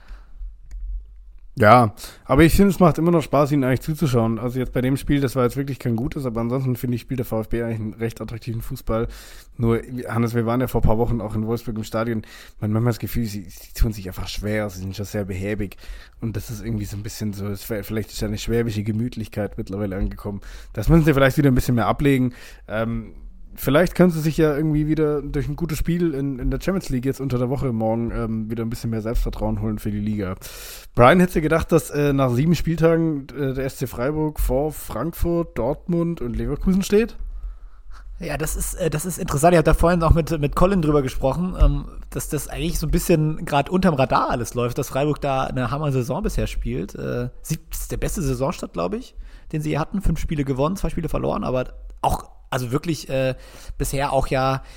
Ja, aber ich finde, es macht immer noch Spaß, ihnen eigentlich zuzuschauen. Also jetzt bei dem Spiel, das war jetzt wirklich kein gutes, aber ansonsten finde ich, spielt der VfB eigentlich einen recht attraktiven Fußball. Nur, Hannes, wir waren ja vor ein paar Wochen auch in Wolfsburg im Stadion. Man hat manchmal das Gefühl, sie tun sich einfach schwer, sie sind schon sehr behäbig. Und das ist irgendwie so ein bisschen so, vielleicht ist ja eine schwäbische Gemütlichkeit mittlerweile angekommen. Das müssen sie vielleicht wieder ein bisschen mehr ablegen. Vielleicht können sie sich ja irgendwie wieder durch ein gutes Spiel in der Champions League jetzt unter der Woche morgen wieder ein bisschen mehr Selbstvertrauen holen für die Liga. Brian, hättest du gedacht, dass nach 7 Spieltagen der SC Freiburg vor Frankfurt, Dortmund und Leverkusen steht? Ja, das ist interessant. Ich habe da vorhin auch mit Colin drüber gesprochen, dass das eigentlich so ein bisschen gerade unterm Radar alles läuft, dass Freiburg da eine Hammer-Saison bisher spielt. Das ist der beste Saisonstart, glaube ich, den sie hatten. 5 Spiele gewonnen, 2 Spiele verloren, aber auch also wirklich bisher auch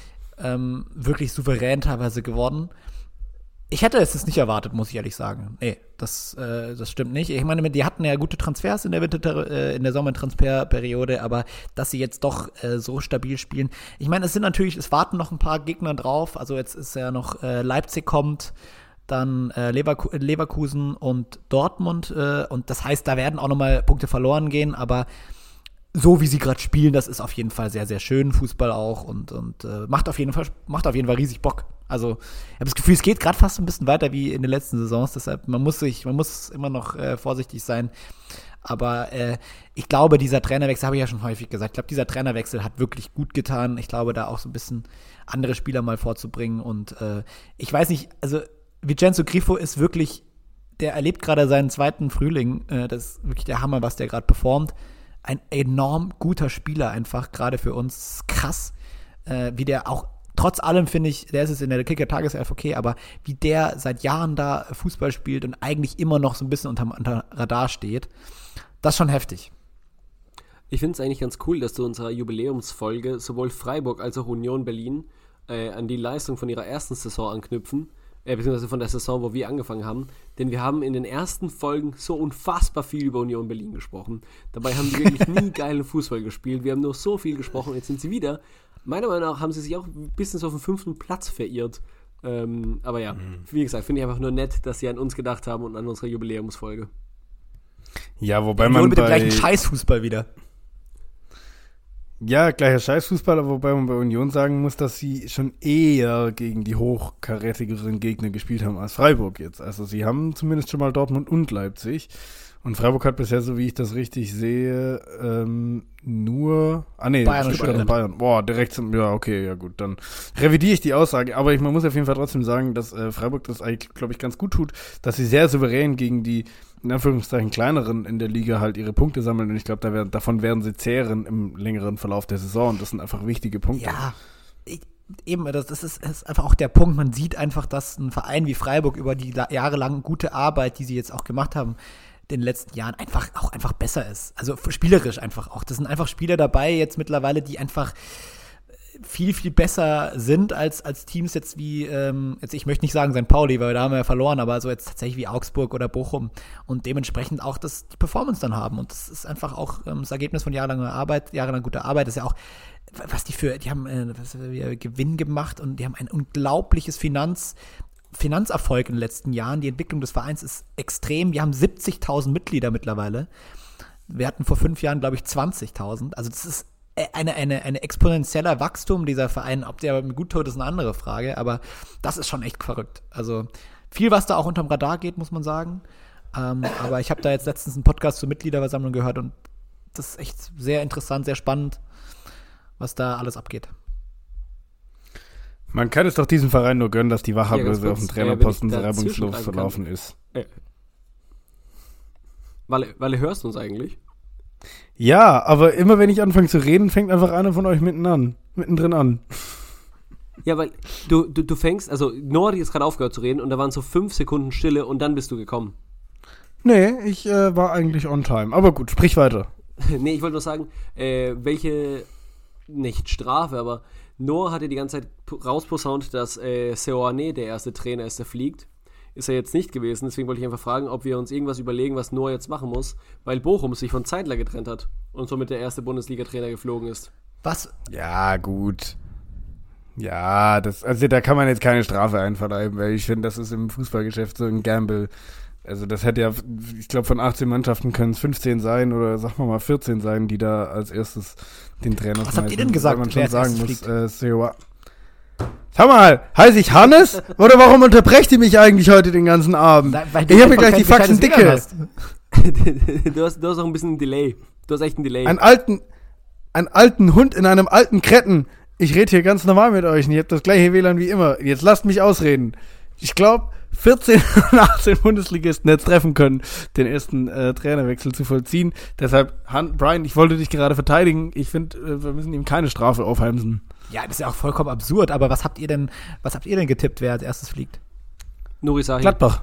wirklich souverän teilweise geworden. Ich hätte es nicht erwartet, muss ich ehrlich sagen. Nee, das stimmt nicht. Ich meine, die hatten ja gute Transfers in der Sommertransferperiode, aber dass sie jetzt doch so stabil spielen. Ich meine, es warten noch ein paar Gegner drauf. Also jetzt ist ja noch Leipzig kommt, dann Leverkusen und Dortmund. Und das heißt, da werden auch nochmal Punkte verloren gehen, aber so wie sie gerade spielen, das ist auf jeden Fall sehr, sehr schön, Fußball auch und macht auf jeden Fall riesig Bock. Also ich habe das Gefühl, es geht gerade fast ein bisschen weiter wie in den letzten Saisons, deshalb man muss immer noch vorsichtig sein. Aber ich glaube, dieser Trainerwechsel, habe ich ja schon häufig gesagt, ich glaube, dieser Trainerwechsel hat wirklich gut getan. Ich glaube, da auch so ein bisschen andere Spieler mal vorzubringen und ich weiß nicht, also Vincenzo Grifo ist wirklich, der erlebt gerade seinen zweiten Frühling, das ist wirklich der Hammer, was der gerade performt. Ein enorm guter Spieler einfach, gerade für uns. Krass, wie der auch, trotz allem finde ich, der ist es in der Kicker-Tageself okay, aber wie der seit Jahren da Fußball spielt und eigentlich immer noch so ein bisschen unter Radar steht, das ist schon heftig. Ich finde es eigentlich ganz cool, dass du unserer Jubiläumsfolge sowohl Freiburg als auch Union Berlin an die Leistung von ihrer ersten Saison anknüpfen, beziehungsweise von der Saison, wo wir angefangen haben. Denn wir haben in den ersten Folgen so unfassbar viel über Union Berlin gesprochen. Dabei haben die wirklich nie geilen Fußball gespielt. Wir haben nur so viel gesprochen und jetzt sind sie wieder. Meiner Meinung nach haben sie sich auch ein bisschen so auf den 5. Platz verirrt. Aber ja, wie gesagt, finde ich einfach nur nett, dass sie an uns gedacht haben und an unsere Jubiläumsfolge. Ja, wobei Union man mit dem gleichen Scheißfußball wieder. Ja, gleicher Scheißfußballer, wobei man bei Union sagen muss, dass sie schon eher gegen die hochkarätigeren Gegner gespielt haben als Freiburg jetzt. Also sie haben zumindest schon mal Dortmund und Leipzig. Und Freiburg hat bisher, so wie ich das richtig sehe, nur Bayern. Boah, direkt zum, ja, okay, ja gut, dann revidiere ich die Aussage. Aber man muss auf jeden Fall trotzdem sagen, dass Freiburg das eigentlich, glaube ich, ganz gut tut, dass sie sehr souverän gegen die, in Anführungszeichen, kleineren in der Liga halt ihre Punkte sammeln. Und ich glaube, davon werden sie zehren im längeren Verlauf der Saison. Und das sind einfach wichtige Punkte. Ja, das ist einfach auch der Punkt. Man sieht einfach, dass ein Verein wie Freiburg über die jahrelang gute Arbeit, die sie jetzt auch gemacht haben, in den letzten Jahren einfach besser ist. Also spielerisch einfach auch. Das sind einfach Spieler dabei jetzt mittlerweile, die einfach viel, viel besser sind als Teams jetzt wie, jetzt ich möchte nicht sagen St. Pauli, weil da haben wir ja verloren, aber so jetzt tatsächlich wie Augsburg oder Bochum und dementsprechend auch die Performance dann haben. Und das ist einfach auch das Ergebnis von jahrelang guter Arbeit. Das ist ja auch, die haben Gewinn gemacht und die haben ein unglaubliches Finanzerfolg in den letzten Jahren. Die Entwicklung des Vereins ist extrem. Wir haben 70.000 Mitglieder mittlerweile. Wir hatten vor 5 Jahren, glaube ich, 20.000. Also das ist eine exponentieller Wachstum dieser Verein. Ob der gut tut, ist eine andere Frage. Aber das ist schon echt verrückt. Also viel, was da auch unterm Radar geht, muss man sagen. Aber ich habe da jetzt letztens einen Podcast zur Mitgliederversammlung gehört und das ist echt sehr interessant, sehr spannend, was da alles abgeht. Man kann es doch diesem Verein nur gönnen, dass die Wachablöse auf dem Trainerposten reibungslos verlaufen ist. Walle, hörst du uns eigentlich? Ja, aber immer wenn ich anfange zu reden, fängt einfach einer von euch mittendrin an. Ja, weil du fängst, also Nordi ist gerade aufgehört zu reden und da waren so 5 Sekunden Stille und dann bist du gekommen. Nee, ich war eigentlich on time. Aber gut, sprich weiter. Nee, ich wollte nur sagen, nicht Strafe, aber Noah hatte die ganze Zeit rausposaunt, dass Seoane der erste Trainer ist, der fliegt. Ist er jetzt nicht gewesen, deswegen wollte ich einfach fragen, ob wir uns irgendwas überlegen, was Noah jetzt machen muss, weil Bochum sich von Zeidler getrennt hat und somit der erste Bundesliga-Trainer geflogen ist. Was? Ja, gut. Ja, also da kann man jetzt keine Strafe einverleiben, weil ich finde, das ist im Fußballgeschäft so ein Gamble. Also das hätte ja, ich glaube, von 18 Mannschaften können es 15 sein oder sagen wir mal 14 sein, die da als erstes den Trainer Was habt ihr denn gesagt, man wer schon als sagen erstes muss, Sag mal, heiße ich Hannes? Oder warum unterbrecht ihr mich eigentlich heute den ganzen Abend? Weil Ich habe mir gleich die Faxen dicke. Hast. Du hast auch ein bisschen ein Delay. Du hast echt ein Delay. Einen alten Hund in einem alten Kretten. Ich rede hier ganz normal mit euch und ihr habt das gleiche WLAN wie immer. Jetzt lasst mich ausreden. Ich glaube, 14 und 18 Bundesligisten jetzt treffen können, den ersten Trainerwechsel zu vollziehen. Deshalb, Brian, ich wollte dich gerade verteidigen. Ich finde, wir müssen ihm keine Strafe aufheimsen. Ja, das ist ja auch vollkommen absurd, aber was habt ihr denn getippt, wer als erstes fliegt? Nuri Sahin. Gladbach.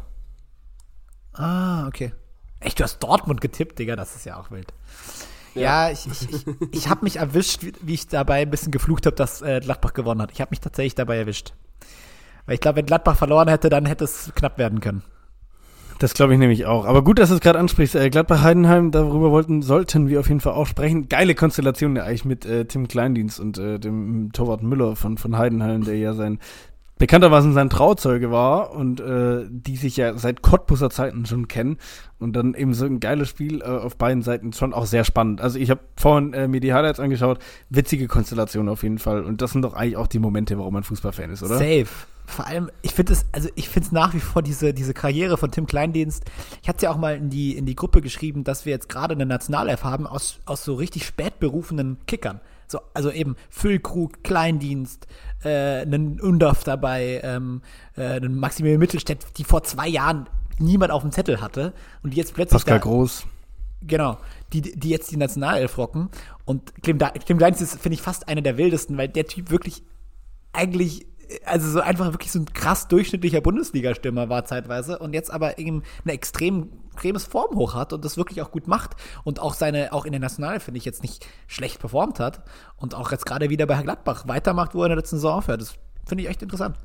Ah, okay. Echt, du hast Dortmund getippt, Digga, das ist ja auch wild. Ja, ich habe mich erwischt, wie ich dabei ein bisschen geflucht habe, dass Gladbach gewonnen hat. Ich habe mich tatsächlich dabei erwischt. Weil ich glaube, wenn Gladbach verloren hätte, dann hätte es knapp werden können. Das glaube ich nämlich auch. Aber gut, dass du es gerade ansprichst. Gladbach-Heidenheim, darüber sollten wir auf jeden Fall auch sprechen. Geile Konstellation ja eigentlich mit Tim Kleindienst und dem Torwart Müller von Heidenheim, der ja bekanntermaßen sein Trauzeuge war und die sich ja seit Cottbuser Zeiten schon kennen und dann eben so ein geiles Spiel auf beiden Seiten, schon auch sehr spannend. Also ich habe vorhin mir die Highlights angeschaut, witzige Konstellation auf jeden Fall und das sind doch eigentlich auch die Momente, warum man Fußballfan ist, oder? Safe. Vor allem, ich finde es nach wie vor diese Karriere von Tim Kleindienst. Ich hatte es ja auch mal in die Gruppe geschrieben, dass wir jetzt gerade eine Nationalelf haben aus so richtig spät berufenen Kickern. So, also eben Füllkrug, Kleindienst, einen Undorf dabei, einen Maximilian Mittelstädt, die vor 2 Jahren niemand auf dem Zettel hatte und die jetzt plötzlich Pascal Groß. Genau, die jetzt die Nationalelf rocken. Und Clem Kleindienst ist, finde ich, fast einer der wildesten, weil der Typ wirklich eigentlich, also so einfach wirklich so ein krass durchschnittlicher Bundesliga-Stürmer war zeitweise und jetzt aber eben ein extremes Formhoch hat und das wirklich auch gut macht und auch in der National, finde ich, jetzt nicht schlecht performt hat und auch jetzt gerade wieder bei Gladbach weitermacht, wo er in der letzten Saison aufhört. Das finde ich echt interessant.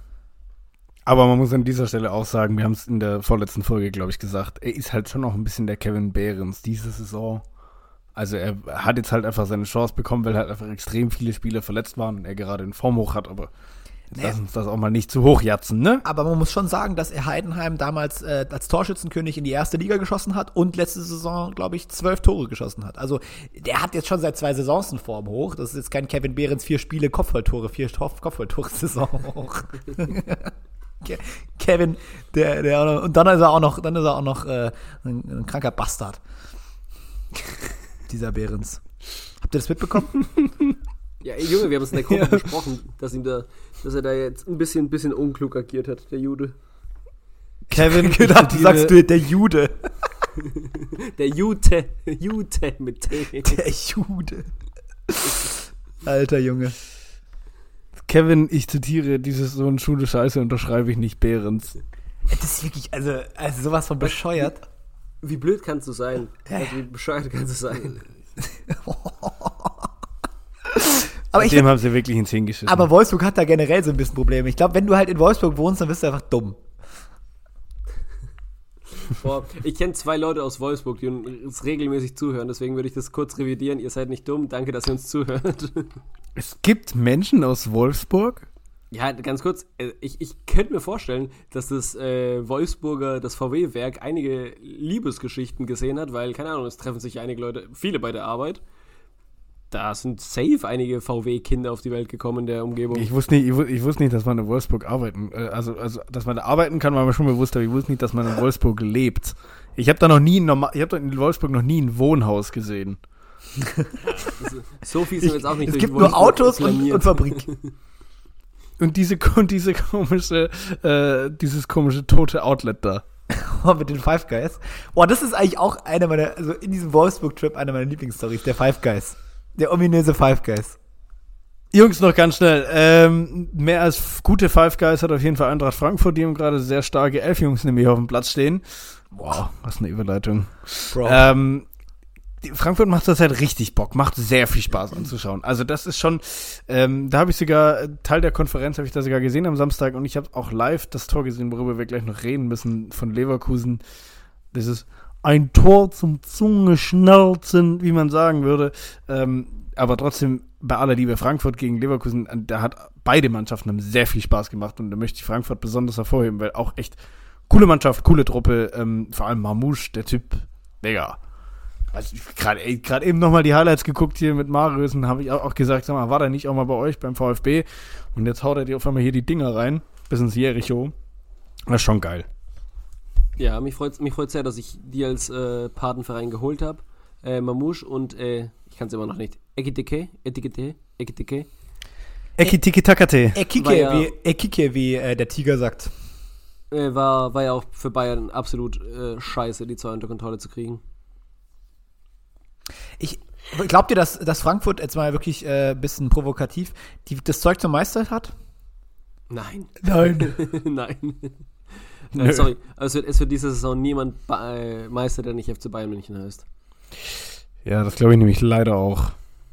Aber man muss an dieser Stelle auch sagen, wir haben es in der vorletzten Folge, glaube ich, gesagt, er ist halt schon noch ein bisschen der Kevin Behrens diese Saison. Also er hat jetzt halt einfach seine Chance bekommen, weil halt einfach extrem viele Spieler verletzt waren und er gerade einen Formhoch hat, aber lass uns das auch mal nicht zu hoch jatzen, ne? Aber man muss schon sagen, dass er Heidenheim damals als Torschützenkönig in die erste Liga geschossen hat und letzte Saison, glaube ich, 12 Tore geschossen hat. Also der hat jetzt schon seit 2 Saisons einen Form hoch. Das ist jetzt kein Kevin Behrens 4 Spiele Kopfballtore, 4 Kopfballtore-Saison hoch. Kevin, der auch noch, und dann ist er auch noch ein kranker Bastard. Dieser Behrens. Habt ihr das mitbekommen? Ja, ey, Junge, wir haben es in der Gruppe besprochen, dass er da jetzt ein bisschen unklug agiert hat, der Jude. Kevin, gedacht, du sagst der Jude. Der Jute mit T. Der Jude. Alter Junge. Kevin, ich zitiere, dieses so ein Schule Scheiße unterschreibe ich nicht Behrens. Das ist wirklich, also sowas von bescheuert. Wie blöd kannst du sein? Also wie bescheuert kannst du sein? Aber dem haben sie wirklich ins Hingeschissen. Aber Wolfsburg hat da generell so ein bisschen Probleme. Ich glaube, wenn du halt in Wolfsburg wohnst, dann bist du einfach dumm. Boah, ich kenne 2 Leute aus Wolfsburg, die uns regelmäßig zuhören, deswegen würde ich das kurz revidieren. Ihr seid nicht dumm, danke, dass ihr uns zuhört. Es gibt Menschen aus Wolfsburg? Ja, ganz kurz, ich könnte mir vorstellen, dass das VW-Werk einige Liebesgeschichten gesehen hat, weil, keine Ahnung, es treffen sich einige Leute, viele bei der Arbeit. Da sind safe einige VW-Kinder auf die Welt gekommen in der Umgebung. Ich wusste nicht, dass man in Wolfsburg arbeiten, also dass man da arbeiten kann, war mir schon bewusst, aber ich wusste nicht, dass man in Wolfsburg lebt. Ich habe da in Wolfsburg noch nie ein Wohnhaus gesehen. So viel sind wir jetzt auch nicht. Es gibt nur Autos und Fabrik. Und dieses komische tote Outlet da. Mit den Five Guys. Boah, das ist eigentlich auch in diesem Wolfsburg-Trip eine meiner Lieblingsstorys, der Five Guys. Der ominöse Five Guys. Jungs, noch ganz schnell. Mehr als gute Five Guys hat auf jeden Fall Eintracht Frankfurt, die haben gerade sehr starke 11 Jungs nämlich auf dem Platz stehen. Wow, was eine Überleitung. Bro. Frankfurt macht das halt richtig Bock, macht sehr viel Spaß anzuschauen. Also das ist schon, da habe ich sogar, Teil der Konferenz habe ich da sogar gesehen am Samstag und ich habe auch live das Tor gesehen, worüber wir gleich noch reden müssen, von Leverkusen. Das ist ein Tor zum Zungeschnalzen, wie man sagen würde. Aber trotzdem, bei aller Liebe, Frankfurt gegen Leverkusen, da hat beide Mannschaften haben sehr viel Spaß gemacht und da möchte ich Frankfurt besonders hervorheben, weil auch echt coole Mannschaft, coole Truppe, vor allem Mamouche, der Typ, mega. Also gerade eben nochmal die Highlights geguckt hier mit Marius und habe ich auch gesagt, sag mal, war der nicht auch mal bei euch beim VfB? Und jetzt haut er dir auf einmal hier die Dinger rein, bis ins Jericho. Das ist schon geil. Ja, mich freut sehr, dass ich die als Patenverein geholt habe. Mamouche und ich kann es immer noch nicht. Ekitike. Ekitike-Takate. Ekike, wie der Tiger sagt. War ja auch für Bayern absolut scheiße, die 2 unter Kontrolle zu kriegen. Glaubt ihr, dass Frankfurt, jetzt mal wirklich ein bisschen provokativ, das Zeug zum Meister hat? Nein. Nein. Sorry, also es wird diese Saison niemand Meister, der nicht FC Bayern München heißt. Ja, das glaube ich nämlich leider auch.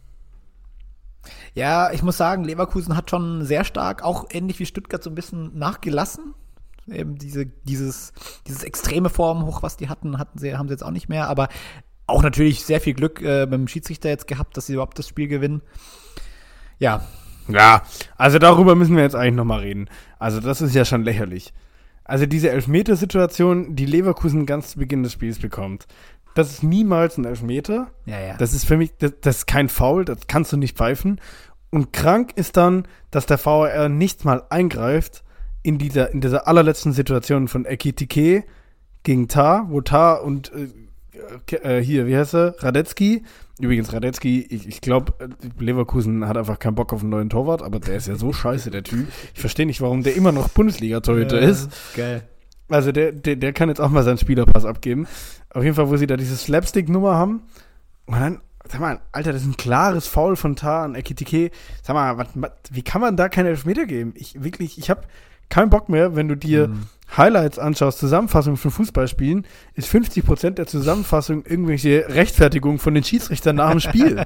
Ja, ich muss sagen, Leverkusen hat schon sehr stark, auch ähnlich wie Stuttgart, so ein bisschen nachgelassen. Eben dieses extreme Formhoch, was die haben sie jetzt auch nicht mehr, aber auch natürlich sehr viel Glück mit dem Schiedsrichter jetzt gehabt, dass sie überhaupt das Spiel gewinnen. Ja. Ja, also darüber müssen wir jetzt eigentlich nochmal reden. Also das ist ja schon lächerlich. Also diese Elfmetersituation, die Leverkusen ganz zu Beginn des Spiels bekommt, das ist niemals ein Elfmeter. Ja. Das ist für mich, das ist kein Foul, das kannst du nicht pfeifen. Und krank ist dann, dass der VAR nicht mal eingreift in dieser allerletzten Situation von Ekitike gegen Tah, wo Tah und hier, wie heißt er? Radetzky. Übrigens, Radetzky, ich glaube, Leverkusen hat einfach keinen Bock auf einen neuen Torwart, aber der ist ja so scheiße, der Typ. Ich verstehe nicht, warum der immer noch Bundesliga-Torhüter ist. Geil. Also der kann jetzt auch mal seinen Spielerpass abgeben. Auf jeden Fall, wo sie da diese Slapstick-Nummer haben. Und dann, sag mal, Alter, das ist ein klares Foul von Tah an Ekitike. Sag mal, wie kann man da keine Elfmeter geben? Ich habe keinen Bock mehr, wenn du dir Highlights anschaust, Zusammenfassungen von Fußballspielen, ist 50% der Zusammenfassung irgendwelche Rechtfertigung von den Schiedsrichtern nach dem Spiel.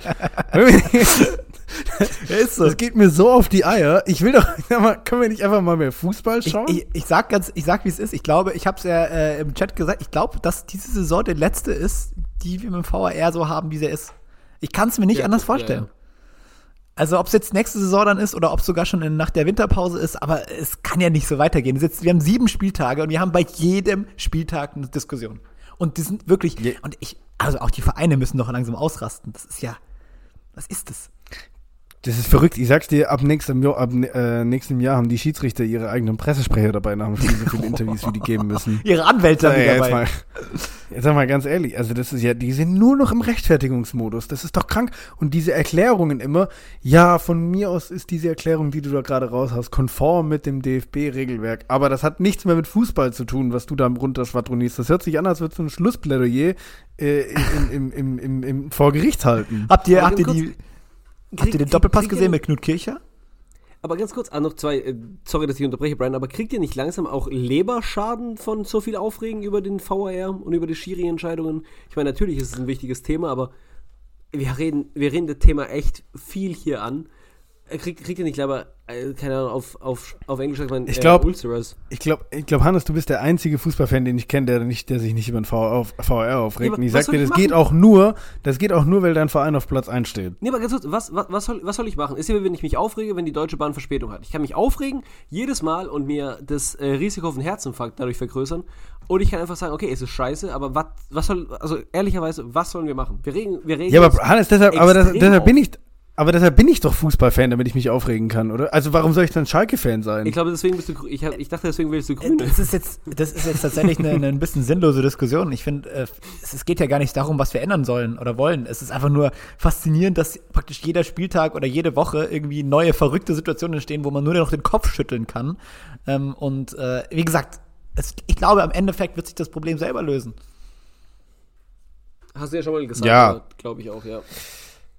Ist so. Das geht mir so auf die Eier. Ich will doch, können wir nicht einfach mal mehr Fußball schauen? Ich sag, wie es ist. Ich glaube, ich habe es ja im Chat gesagt, ich glaube, dass diese Saison der letzte ist, die wir mit dem VAR so haben, wie sie ist. Ich kann es mir nicht anders vorstellen. Ja. Also ob es jetzt nächste Saison dann ist oder ob es sogar schon nach der Winterpause ist, aber es kann ja nicht so weitergehen. Wir haben 7 Spieltage und wir haben bei jedem Spieltag eine Diskussion. Und die sind wirklich, also auch die Vereine müssen doch langsam ausrasten. Das ist ja, was ist das? Das ist verrückt. Ich sag's dir, ab nächstem Jahr haben die Schiedsrichter ihre eigenen Pressesprecher dabei nach dem Spiel, so viele Interviews, wie die geben müssen. Ihre Anwälte haben die dabei. Jetzt sag mal ganz ehrlich, also das ist ja, die sind nur noch im Rechtfertigungsmodus. Das ist doch krank. Und diese Erklärungen immer, ja, von mir aus ist diese Erklärung, die du da gerade raus hast, konform mit dem DFB-Regelwerk. Aber das hat nichts mehr mit Fußball zu tun, was du da runterschwadronierst. Das hört sich an, als würdest du ein Schlussplädoyer vor Gericht halten. Habt ihr den Doppelpass gesehen mit Knut Kircher? Aber ganz kurz, noch 2, sorry, dass ich unterbreche, Brian, aber kriegt ihr nicht langsam auch Leberschaden von so viel Aufregen über den VAR und über die Schiri-Entscheidungen? Ich meine, natürlich ist es ein wichtiges Thema, aber wir reden das Thema echt viel hier an. Kriegt ihr nicht, aber keine Ahnung, auf Englisch sagt man Ulceras. Ich glaube, Hannes, du bist der einzige Fußballfan, den ich kenne, der sich nicht über den VAR aufregt. Ja, und ich sag dir, das geht auch nur, weil dein Verein auf Platz 1 steht. Nee, aber ganz kurz, was soll ich machen? Ist ja, wenn ich mich aufrege, wenn die Deutsche Bahn Verspätung hat. Ich kann mich aufregen, jedes Mal und mir das Risiko auf einen Herzinfarkt dadurch vergrößern. Oder ich kann einfach sagen, okay, es ist scheiße, aber was sollen wir machen? Wir reden ja, aber Hannes, deshalb bin ich doch Fußballfan, damit ich mich aufregen kann, oder? Also warum soll ich dann Schalke-Fan sein? Ich glaube, deswegen bist du ich dachte, deswegen willst du Grüne. Das ist jetzt tatsächlich eine ein bisschen sinnlose Diskussion. Ich finde, es geht ja gar nicht darum, was wir ändern sollen oder wollen. Es ist einfach nur faszinierend, dass praktisch jeder Spieltag oder jede Woche irgendwie neue, verrückte Situationen entstehen, wo man nur noch den Kopf schütteln kann. Wie gesagt, ich glaube, am Endeffekt wird sich das Problem selber lösen. Hast du ja schon mal gesagt, glaube ich auch, ja.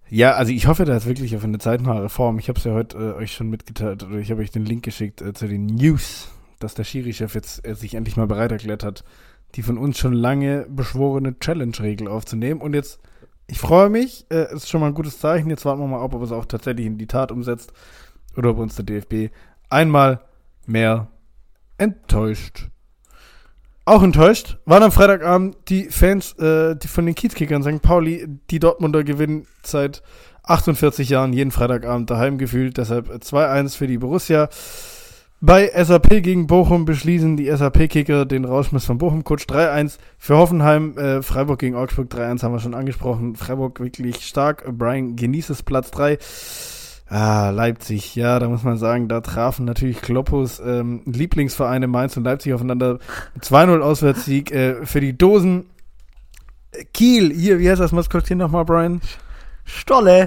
Ja, also ich hoffe da jetzt wirklich auf eine zeitnahe Reform. Ich habe es ja heute euch schon mitgeteilt, oder ich habe euch den Link geschickt zu den News, dass der Schiri-Chef jetzt sich endlich mal bereit erklärt hat, die von uns schon lange beschworene Challenge-Regel aufzunehmen. Und jetzt, ich freue mich, ist schon mal ein gutes Zeichen. Jetzt warten wir mal ab, ob es auch tatsächlich in die Tat umsetzt oder ob uns der DFB einmal mehr enttäuscht. Auch enttäuscht waren am Freitagabend die Fans die von den Kiezkickern St. Pauli. Die Dortmunder gewinnen seit 48 Jahren jeden Freitagabend daheim gefühlt. Deshalb 2-1 für die Borussia. Bei SAP gegen Bochum beschließen die SAP-Kicker den Rausschmiss von Bochum. Coach 3-1 für Hoffenheim. Freiburg gegen Augsburg 3-1 haben wir schon angesprochen. Freiburg wirklich stark. Brian genießt es, Platz 3. Leipzig, ja, da muss man sagen, da trafen natürlich Kloppos Lieblingsvereine Mainz und Leipzig aufeinander. 2-0 Auswärtssieg für die Dosen. Kiel, hier, wie heißt das Maskottchen nochmal, Brian? Stolle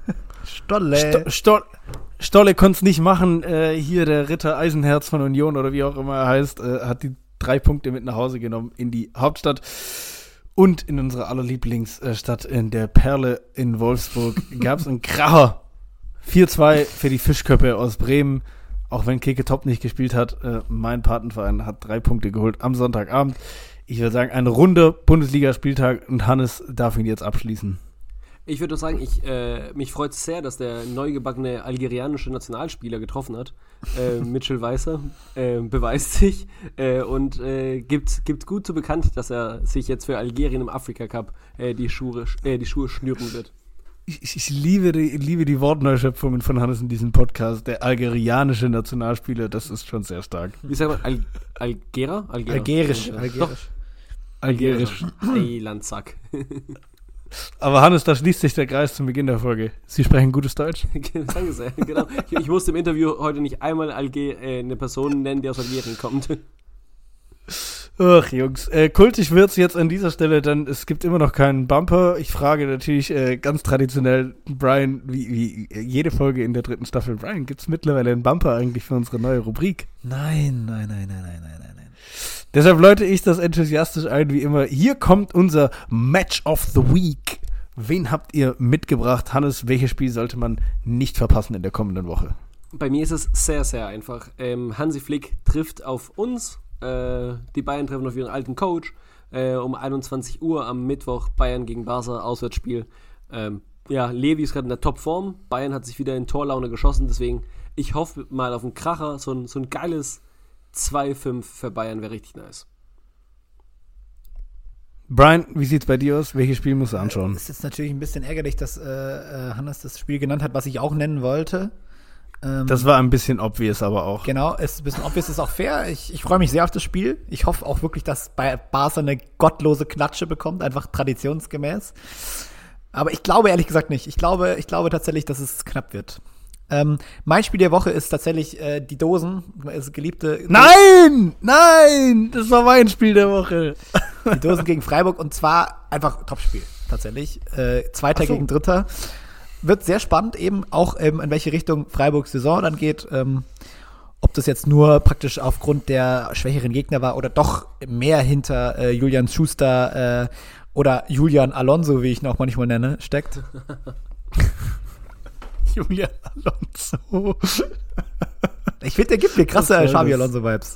konnte es nicht machen. Hier der Ritter Eisenherz von Union oder wie auch immer er heißt, hat die 3 Punkte mit nach Hause genommen in die Hauptstadt. Und in unserer aller Lieblingsstadt, in der Perle in Wolfsburg, gab es einen Kracher. 4-2 für die Fischköppe aus Bremen, auch wenn Keke Top nicht gespielt hat. Mein Patenverein hat 3 Punkte geholt am Sonntagabend. Ich würde sagen, ein runder Bundesligaspieltag und Hannes darf ihn jetzt abschließen. Ich würde sagen, mich freut es sehr, dass der neugebackene algerianische Nationalspieler getroffen hat. Mitchell Weiser beweist sich und gibt gut zu bekannt, dass er sich jetzt für Algerien im Afrika Cup die Schuhe schnüren wird. Ich liebe die Wortneuschöpfungen von Hannes in diesem Podcast. Der algerianische Nationalspieler, das ist schon sehr stark. Wie sagt man? Algerisch. Algerisch. Eilandsack. Aber Hannes, da schließt sich der Kreis zum Beginn der Folge. Sie sprechen gutes Deutsch? Danke sehr, genau. Ich musste im Interview heute nicht einmal eine Person nennen, die aus Algerien kommt. Ach, Jungs. Kultig wird's jetzt an dieser Stelle, denn es gibt immer noch keinen Bumper. Ich frage natürlich ganz traditionell Brian, wie jede Folge in der 3. Staffel. Brian, gibt's mittlerweile einen Bumper eigentlich für unsere neue Rubrik? Nein. Deshalb läute ich das enthusiastisch ein, wie immer. Hier kommt unser Match of the Week. Wen habt ihr mitgebracht? Hannes, welches Spiel sollte man nicht verpassen in der kommenden Woche? Bei mir ist es sehr, sehr einfach. Hansi Flick trifft auf uns. Die Bayern treffen auf ihren alten Coach. Um 21 Uhr am Mittwoch Bayern gegen Barca, Auswärtsspiel. Levi ist gerade in der Topform. Bayern hat sich wieder in Torlaune geschossen. Deswegen, ich hoffe mal auf einen Kracher. So ein geiles 2-5 für Bayern wäre richtig nice. Brian, wie sieht's bei dir aus? Welches Spiel musst du anschauen? Es ist jetzt natürlich ein bisschen ärgerlich, dass Hannes das Spiel genannt hat, was ich auch nennen wollte. Das war ein bisschen obvious, aber auch. Genau, ist ein bisschen obvious, ist auch fair. Ich freue mich sehr auf das Spiel. Ich hoffe auch wirklich, dass Barca eine gottlose Klatsche bekommt, einfach traditionsgemäß. Aber ich glaube ehrlich gesagt nicht. Ich glaube tatsächlich, dass es knapp wird. Mein Spiel der Woche ist tatsächlich die Dosen, geliebte. Nein! Das war mein Spiel der Woche. Die Dosen gegen Freiburg und zwar einfach Topspiel, tatsächlich. Zweiter gegen Dritter. Wird sehr spannend, eben auch in welche Richtung Freiburgs Saison dann geht. Ob das jetzt nur praktisch aufgrund der schwächeren Gegner war oder doch mehr hinter Julian Schuster oder Julian Alonso, wie ich ihn auch manchmal nenne, steckt. Julian Alonso. Ich finde, der gibt mir krasse Xabi Alonso-Vibes.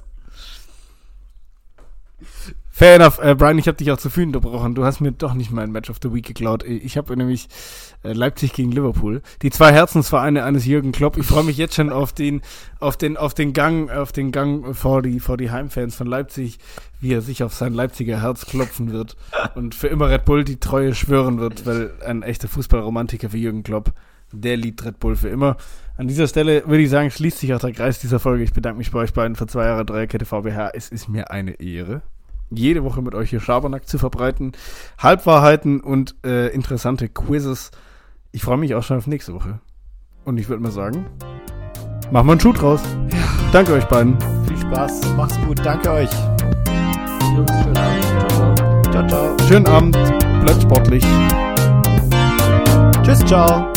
Fair enough. Brian, ich habe dich auch zu früh unterbrochen. Du hast mir doch nicht mein Match of the Week geklaut. Ich habe nämlich Leipzig gegen Liverpool. Die 2 Herzensvereine eines Jürgen Klopp. Ich freue mich jetzt schon auf den Gang vor die Heimfans von Leipzig, wie er sich auf sein Leipziger Herz klopfen wird und für immer Red Bull die Treue schwören wird, weil ein echter Fußballromantiker wie Jürgen Klopp, der liebt Red Bull für immer. An dieser Stelle würde ich sagen, schließt sich auch der Kreis dieser Folge. Ich bedanke mich bei euch beiden für 2 Jahre Dreierkette VBH. Es ist mir eine Ehre, jede Woche mit euch hier Schabernack zu verbreiten. Halbwahrheiten und interessante Quizzes. Ich freue mich auch schon auf nächste Woche. Und ich würde mal sagen, machen wir einen Schuh draus. Ja. Danke euch beiden. Viel Spaß, macht's gut, danke euch. Jungs, schönen Abend. Ciao, ciao. Schönen Abend, bleibt sportlich. Tschüss, ciao.